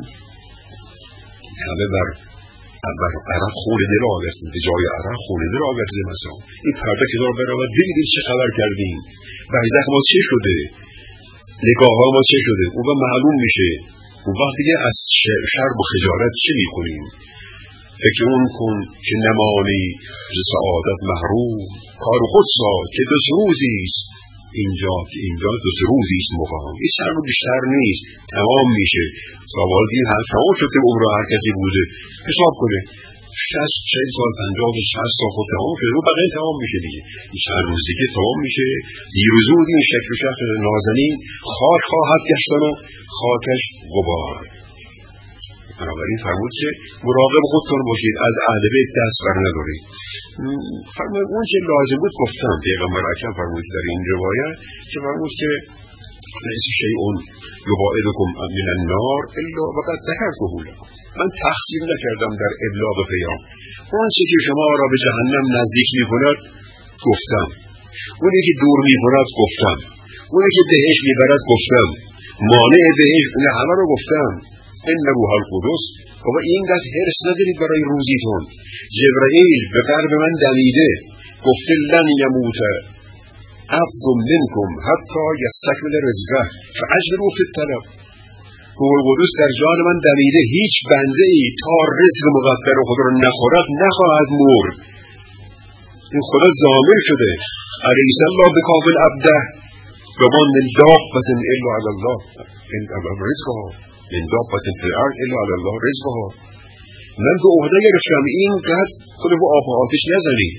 همه بر اول عرق خون دل آورده، به جای عرق خون دل آورده. مثلا این پرده که دار برود ببینید چه خبر کردیم، برزخ ما چه شده، نگاه ها ما چه شده، اون وقت معلوم میشه. اون وقت دیگه از شرم و خجالت چه میکنیم؟ فکر اون کن که نمانی ز سعادت محروم، کار خود سا که دو روزیست اینجا، که اینجا دو روزیست مقام. این سر رو بیشتر نیست، تمام میشه. سوال دید هم تمام شده عمر هر کسی بوده، حساب کنه شصت چهل سال پنجاه شصت سال خود تمام شده و بقیه تمام میشه دیگه. این چند روز دیگه تمام میشه. دیروزود این شکل و شخص نازنین خاک خواهد گشتن و خاکش غبار. بنابراین فرمود که مراقب خودتون باشید، از اهل بیت دست بر ندارید. فرمود اون چه لازم بود گفتم. پیغمبر اکرم فرمود در این روایت که فرمود که لیس شیء یباعدکم من النار الا وقد ذکرته لکم. من تقصیر نکردم در ابلاغ پیام. اون چه که شما را به جهنم نزدیک میکند گفتم، اونی که دور میکند گفتم، اونی که بهش میبرد گفتم، مانع بهش، اون همه رو گفتم. این روح القدس. بابا اینقدر حرص ندارید برای روزیتون. جبرائیل به قلب من دمیده گفته لن یموت عبد منکم حتی یستکمل رزقه فاجروا فی الطلب. روح القدس در جان من دمیده هیچ بنده ای تا رزق مقدر خود رو نخورد نخواهد مرد. این خدا ضامن شده. الیس الله بکافل عبده وما من دابة الا علی الله رزقها من دابة فی الارض الا علی الله رزقها. من به عهده گرفتم اینقدر خود رو آب و آتش نزنید،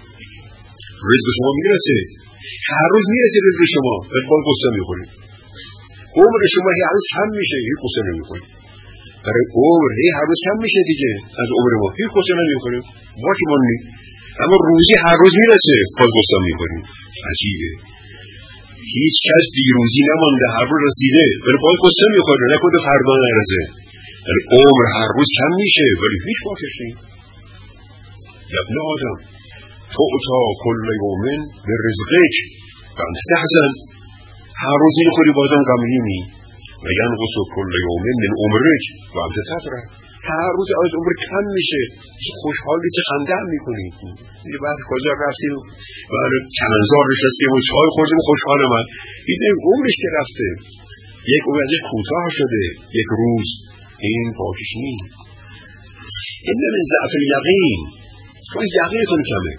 رزق شما میرسه، هر روز میرسه رزق شما، بلکه قصه میخورید. عمر شما هر روز کم میشه، هیچ قصه نمیخورید. برای عمر هر روز کم میشه دیگه، از عمر ما هیچ قصه نمیخورید. ما که ما نید، اما روزی هر روز میرسه، باز قصه میخورید. عجیبه. هیچ کس دیروزی نمانده، هر روز رسیده، ولی باز قصه میخوره، نکنه فردا نرسه. ولی عمر هر روز کم میشه، ولی هیچ باکش نید. ابن آدم تعطا کل یومن به رزقک و انستحزن. هر روز میخوری بازم غمگینی. و ینقص کل یومن من عمرک و انت تفرح. هر روز از عمر کم میشه، خوشحال نیست، خنده هم میکنید. یه بعد کجا رفتیم و چمنزار نشستیم و چای خوردیم خوشحال من. دیدیم عمرش که رفته، یک عمر ازش کوتاه شده، یک روز. این پاکش نیست. این من ضعف الیقین. تو یقینتون کمه.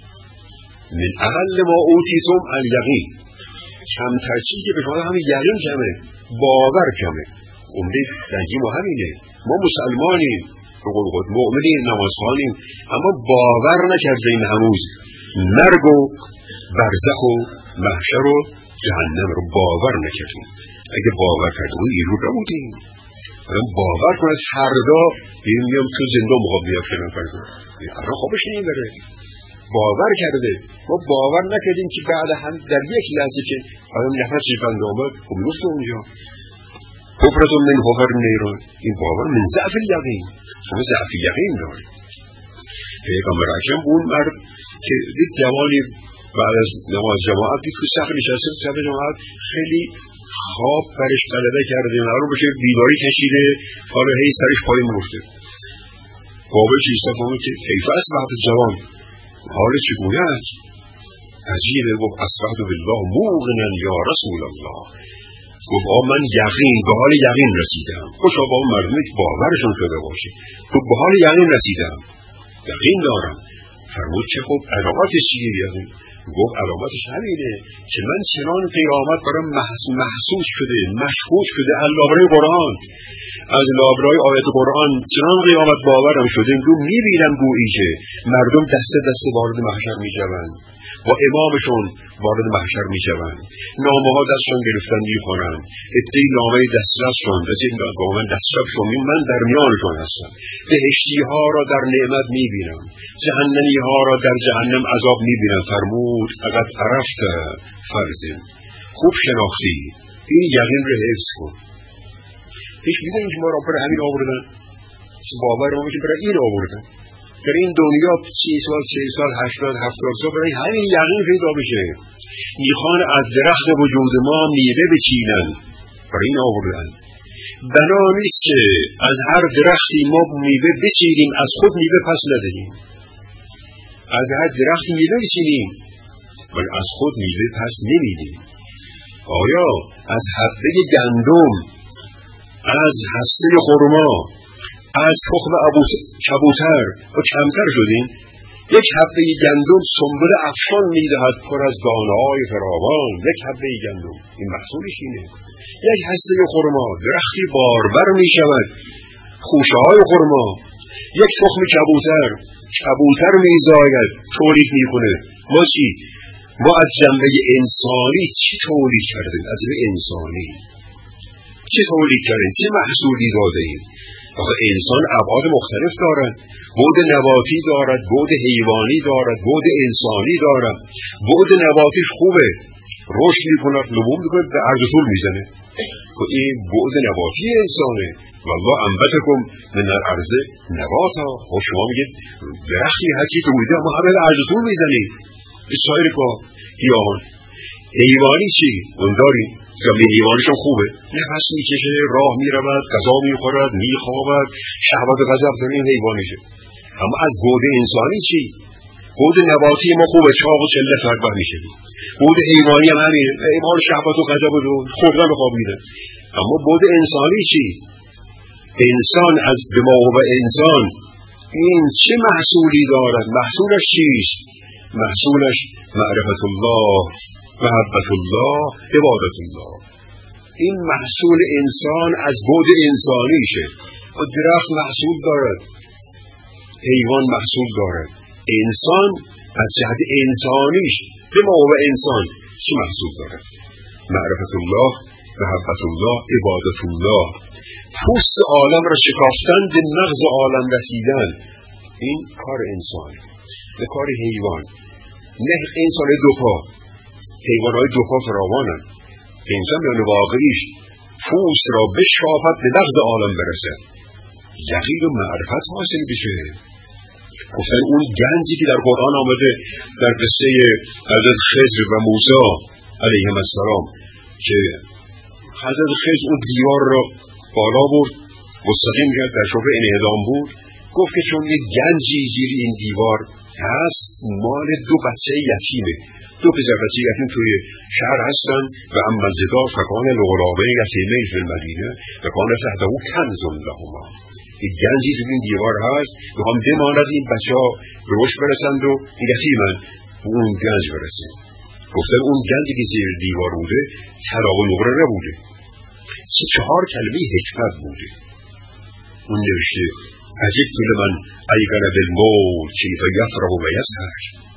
من اقل ما اوتیتم الیقین. کمتر چیزی به شما همین یقین کمه، باور کمه. عمده رنجی ما همینه. ما مسلمانیم، به قول خود مؤمنیم، نمازخوانیم، اما باور نکردیم هنوز مرگ و برزخ و محشر و جهنم رو باور نکردیم. اگه باور کردیم این رو نبودیم. باور کنید فردا میام تو زنده مقاب بیاد کنم فردا الان خوابش نمیبره. باور کرده. ما باور نکردیم که بعد هم در یک لحظه که آدم نفسش بند آمد خب میفته اونجا. حفرتون من حفر نیرون. این باور من ضعف الیقین. شما ضعف یقین دارید. پیغمبر اکرم اون مرد که دید جوانی بعد از نماز جماعت دید که صف نشسته صف جماعت خیلی خواب برش غلبه کرده، معلوم بشه بیداری کشیده، حالا هی سرش پایین میفته. بابا چیستا فهمید که کیف است وقت جوان حال چگونه است؟ عجیبه. گفت اصبحت بالله موقنا یا رسول الله. گفت آه من یقین به حال یقین رسیدم. خوشا با اون مردمی که باورشون شده باشه. گفت به حال یقین رسیدم، یقین دارم. فرمود که خب علامتش چیه یقین؟ گفت علامتش همینه که من چنان قیامت برام محسوس شده، مشهود شده از لابرای قرآن، از لابرای آیت قرآن چنان قیامت باورم شده رو میبینم گویی که مردم دست دست وارد محشر میشوند، با امامشون وارد محشر میشوند، نامه ها دستشون گرفتن میخونن، ادعای نامه دسترسشون با من دسترسشون من در میانشون هستم، بهشتی ها را در نعمت میبینم، جهنمی ها را در جهنم عذاب میبینم. فرمود اگر عرفت فرزن، خوب شناختی، این یقین رو حفظ کن. پیش میدونیم که ما را پر همین آوردن، باور ما میشه برای این آوردن. در این دنیا سی سال، چه سال، هشتاد، هفتاد سال برای همین یقین پیدا بشه. میخوان از درخت وجود ما میوه بچینن، برای این آوردن. بنا نیست که از هر درختی ما میوه بچینیم از خود میوه پس ندهیم. از هر درختی میوه بچینیم ولی از خود میوه پس نمیدیم. آیا از حبه گندم، از هسته خرما، از تخم کبوتر و کمتر شدیم؟ یک حبه گندم سنبل افشان میدهد پر از دانه‌های فراوان. یک حبه گندم این محصولش اینه. یک هسته خرما درختی باربر میشود، خوشه های خرما. یک تخم کبوتر کبوتر میزاید، تولید میکنه. ما چی؟ ما از جنبه انسانی چی تولید کردیم؟ از جنبه انسانی چی تولید کردیم؟ چه محصولی دادیم؟ آخه انسان ابعاد مختلف دارد، بعد نباتی دارد، بعد حیوانی دارد، بعد انسانی دارد. بعد نباتیش خوبه، رشد میکنه، نمو میکنه، به عرض طول میزنه. این بعد نباتی انسانه. والله انبتکم من الارض نباتا. و شما میگید درختی هستی که بوده اما همه به عرض طول میزنید. به سایر که گیاهان. حیوانی چی؟ اون داریم زمین حیوانشون خوبه، نفس میکشه، راه میرود، غذا میخورد، میخوابد، شهوت غضب داره، این حیوانیشه. اما از بعد انسانی چی؟ بعد نباتی ما خوبه، چاق و چله فربه میشه. بعد حیوانی هم همینه، حیوان شهوت و غضب و خوردن و خواب میده. اما بعد انسانی چی؟ انسان از دماغ انسان این چه محصولی دارد؟ محصولش چیست؟ محصولش معرفت الله، محبت الله، عبادت الله. این محصول انسان از بعد انسانیشه. و درخت محصول دارد، حیوان محصول دارد، انسان از جهت انسانیش به موضوع انسان چه محصول دارد؟ معرفت الله، محبت الله، عبادت الله. پوست عالم را شکافتن، به مغز عالم رسیدن، این کار انسان. به کار حیوان نه. انسان دو پا، حیوانات دو پا فراوانند. انسان به واقعیش پوست را بشکافد، به مغز عالم برسد، یقین و معرفت حاصل بشه. گفتن اون گنجی که در قرآن آمده در قصه حضرت خضر و موسی علیهم السلام که حضرت خضر اون دیوار را بالا برد، مستقیم کرد، در شبه انهدام بود. گفت که چون یک گنجی زیر این دیوار هست، مال دو بچه یتیمه. دو پسر بچه یتیم توی شهر هستن و اما الجدار فکان لغلابه یتیمین فی المدینه فکان تحته کنز لهما. یک گنجی توی این دیوار هست، میخوام بماند این بچه ها به رشد برسند و یتیمن اون گنج برسند. گفتن اون گنجی که زیر دیوار بوده طلا و نقره نبوده، سه چهار کلمه حکمت بوده. اون نوشته عجبت لمن ایقن بالموت کیف یفرح و یسهر،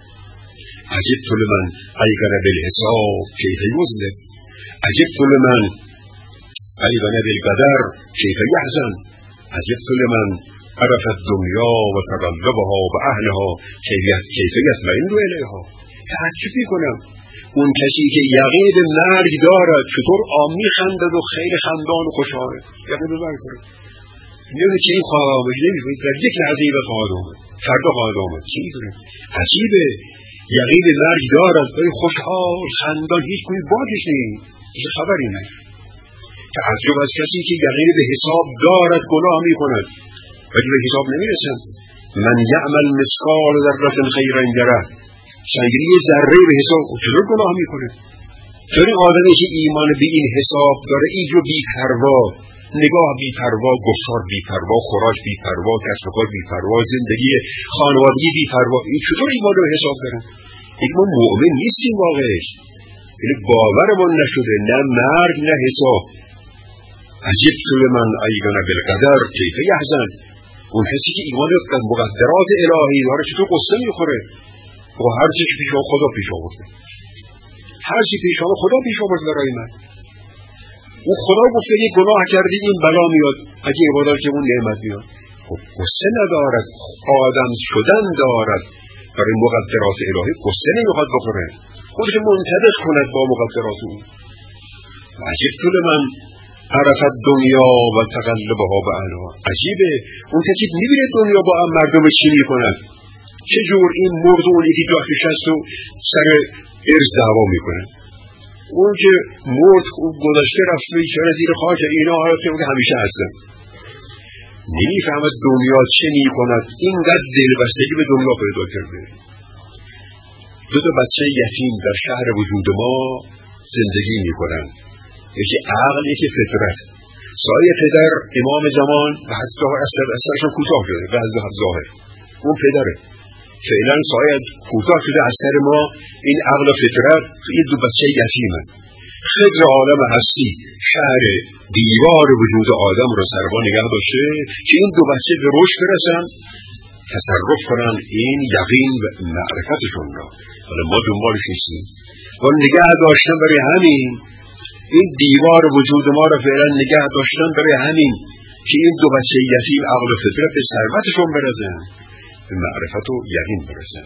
عجبت لمن ایقن بالحساب کیف یذنب، عجبت لمن ایقن بالقدر کیف یحزن، عجبت لمن عرف الدنیا و تقلبها و اهلها کیف یطمئن الیها. تعجب میکنم اون کسی که یقین به مرگ دارد چطور آمی خندد و خیلی خندان و خوشحاله. یقین به مرگ دارد، نمیدونه چه این خواهد آمد، نمیدونه در یک لحظه این خواهد آمد، فردا خواهد آمد، چی میدونه؟ عجیبه. یقین به مرگ دارد ولی خوشحال خندان، هیچ کوی بادش نیست، هیچ خبری نیست. تعجب از کسی که یقین به حساب دارد گناه میکند ولی به حساب نمیرسد. من یعمل مثقال ذره خیرا یره، سنگری یه ذره به حساب چطور گناه میکنه؟ چون این آدمی که ایمان به این حساب داره اینجا بی پروا، نگاه بی پروا، گفتار بی پروا، خوراک بی پروا، کسب و کار بی پروا، زندگی خانوادگی بی پروا، این چطور ایمان رو حساب داره؟ این ما مؤمن نیستیم واقعش، یعنی باورمون نشده، نه مرگ نه حساب. عجبت لمن ایقن بالقدر کیف یحزن. اون کسی که ایمان مقدرات الهی داره چطور قصه میخوره؟ و هر چی پیش آورد خدا پیش آورد، هر چی پیش آورد خدا پیش آورد برای من. او خدا گفته یک گناه کردی این بلا میاد، اگه عبادت که اون نعمت میاد. خب قصه ندارد، آدم شدن دارد برای مقدرات الهی، قصه نمیخواد بخوره، خودش منطبق کند با مقدرات او. عجیب طول من عرفت دنیا و تقلبها به اعلا. عجیبه اون کسی میبینه دنیا با هم مردم چی میکنن، چه جور این مرد و اون یکی جا نشست و سر ارز دعوا میکنن. اون که مرد گذشته رفت بیچاره زیر خاک، اینا حالت که همیشه هستن. نمیفهمد دنیا چه میکند، اینقدر دلبستگی به دنیا پیدا کرده. دو تا بچه یتیم در شهر وجود ما زندگی میکنن، یکی عقل یکی فطرت. سایه پدر امام زمان و حتی اثر اثرشون کوتاه شده و از لحاظ ظاهر اون پدره، فعلا سایه کوتاه شده از سر ما. این عقل و فطرت این دو بچه یتیمن. خضر عالم هستی شهر دیوار وجود آدم رو سربا نگه داشته که این دو بچه به رشد برسن، تصرف کنن این یقین و معرفتشون را. حالا ما دنبالش نیستیم و نگه داشتن برای همین این دیوار وجود ما را فعلا نگه داشتن برای همین که این دو بچه یتیم عقل و فطرت به ثروتشون برسن، به معرفت و یقین برسن.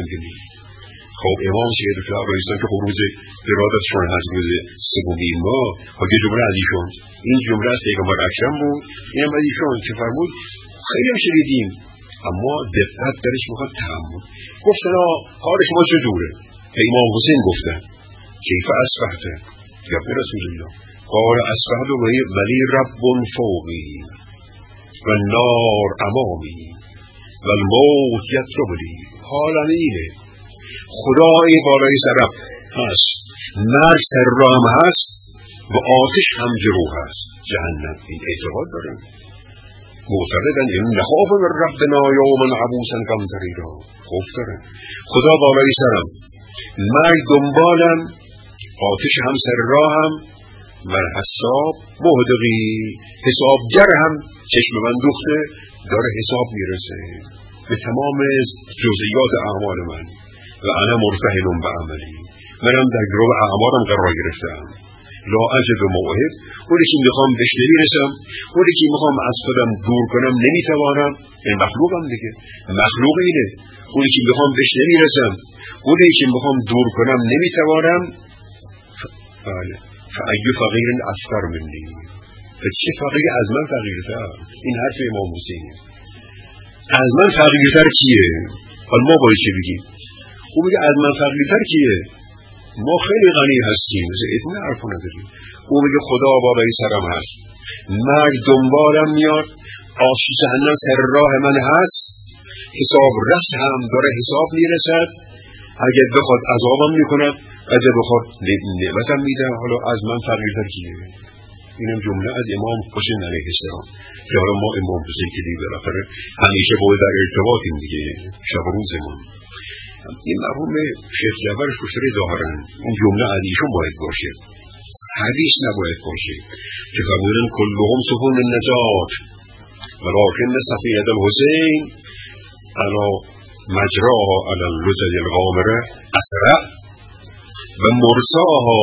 خب امام سید الفقه رئیسان که خروج ارادتشون هست روز سومین ماه، خب یه جمله از ایشون، این جمله از پیغمبر اکرم بود، این هم از ایشون که فرمود خیلی هم شنیدیم اما دقت درش میخواد تأمل. گفتن حال شما چجوره؟ امام حسین گفتن کیف اصبحته یا به رسول الله قال اصبحت ولی رب فوقی و نار امامی و الموت یطلبنی. حالم اینه خدای بالای سرم هست، مرگ سر راهم هست و آتش هم جلو هست، جهنم. این اعتقاد دارم معتقدن این نخوف من ربنا یوما عبوسا قمطریرا. خوف دارم خدا بالای سرم، مرگ دنبالم، آتش هم سر راهم، من حساب مهدقی حسابگر هم چشم من دوخته داره حساب میرسه به تمام جزئیات اعمال من و انا مرتهن به عملی، منم در گروه اعمالم قرار گرفتم. لا اجد موعد، اونی که میخوام بهش نمیرسم، اونی که میخوام از خودم دور کنم نمیتوانم. این مخلوقم دیگه، مخلوق اینه. اونی که میخوام بهش نمیرسم، اونی که میخوام دور کنم نمیتوانم. بله فأی فقیر اصغر منی، چه فقیر از من فقیرتر؟ این حرف امام حسینه. از من فقیرتر کیه؟ حالا ما باید چه بگیم؟ او میگه از من فقیرتر کیه؟ ما خیلی غنی هستیم، این حرف نداریم. او میگه خدا بالای سرم هست، مرگ دنبالم میاد، آتش جهنم سر راه من هست، حساب رس هم داره حساب میرسد، اگر بخواد عذابم میکند، اگر بخواد نعمتم میده. حالا از من فقیرتر کیه؟ اینم جمله از امام حسین علیه السلام که حالا ما امام حسین که دیگه بالاخره همیشه باید در ارتباطیم دیگه، شب و روزمون. این مرحوم شیخ جعفر شوشتری ظاهرن اون جمله از ایشون باید باشه، حدیث نباید باشه که فرمودن کلهم سفن النجات ولکن سفینة الحسین علی مجراها علی اللجج الغامره اسرع و مرساها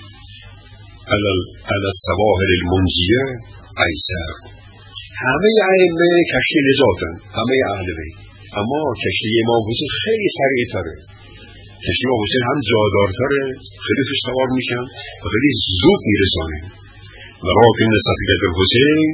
علی السواحل المنجیه ایسر. همه ائمه کشتی نجاتن، همه اهل بیت، اما کشتی امام حسین خیلی سریع‌تره. کشتی امام حسین هم جادارتره، خیلی توش سوار میشن و خیلی زود میرسانه. ولکن سفینة الحسین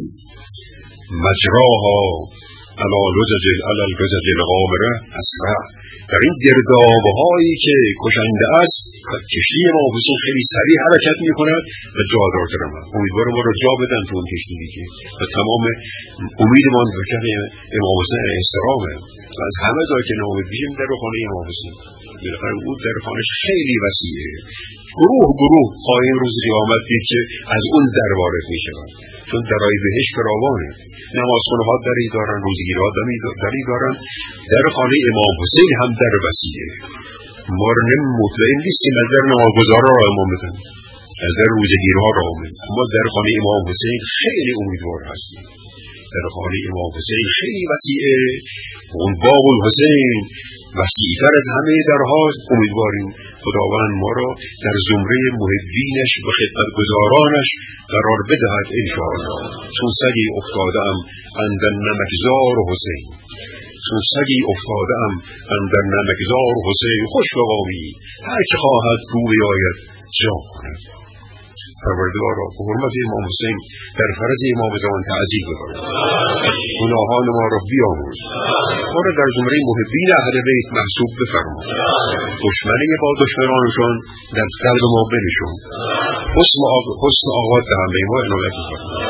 مجراها علی لجج علی اللجج الغامره اسرع. در این گردابهایی که کشنده است کشتی امام حسین خیلی سریع حرکت میکند و جادارتر هم. امیدوارم ما رو جا بدن تو اون کشتی دیگه و تمام امیدمان به امام حسین علیه السلامه و از همه جایی که نامید بیشیم در خانه امام حسین. بالاخره او در خانه خیلی وسیعه، گروه گروه خواهیم روز قیامت دید که از اون در وارد میشوند، چون درای بهشت فراوانه. نمازخانه ها دری دارن، روزگیرها دری دارن. در خانه امام حسین هم در وسیعه. ما رو مطمئن نیستیم از در نمازگزارا را امام بدن، از در روزگیرها را امام، اما در خانه امام حسین خیلی امیدوار هستیم. در خانه امام حسین خیلی وسیعه. اون باب الحسین وسیع‌تر از همه درهاست. امیدواریم خداوند ما را در زمره محبینش و خدمتگزارانش قرار بدهد انشاءالله. چون سگی افتاده‌ام اندر نمکزار حسین، چون سگی افتاده‌ام اندر نمکزار حسین، خوش مقامی هر چه خواهد رو بیاید جا کند. پروردگارا به حرمت امام حسین در فرض امام زمان تعظیم ببر، گناهان ما را بیامرز، ما را در زمره محبین اهل بیت محسوب بفرما، دشمنی با دشمنانشان در قلب ما بنشان، حسن آغاز دهم به ما عنایت بفرما.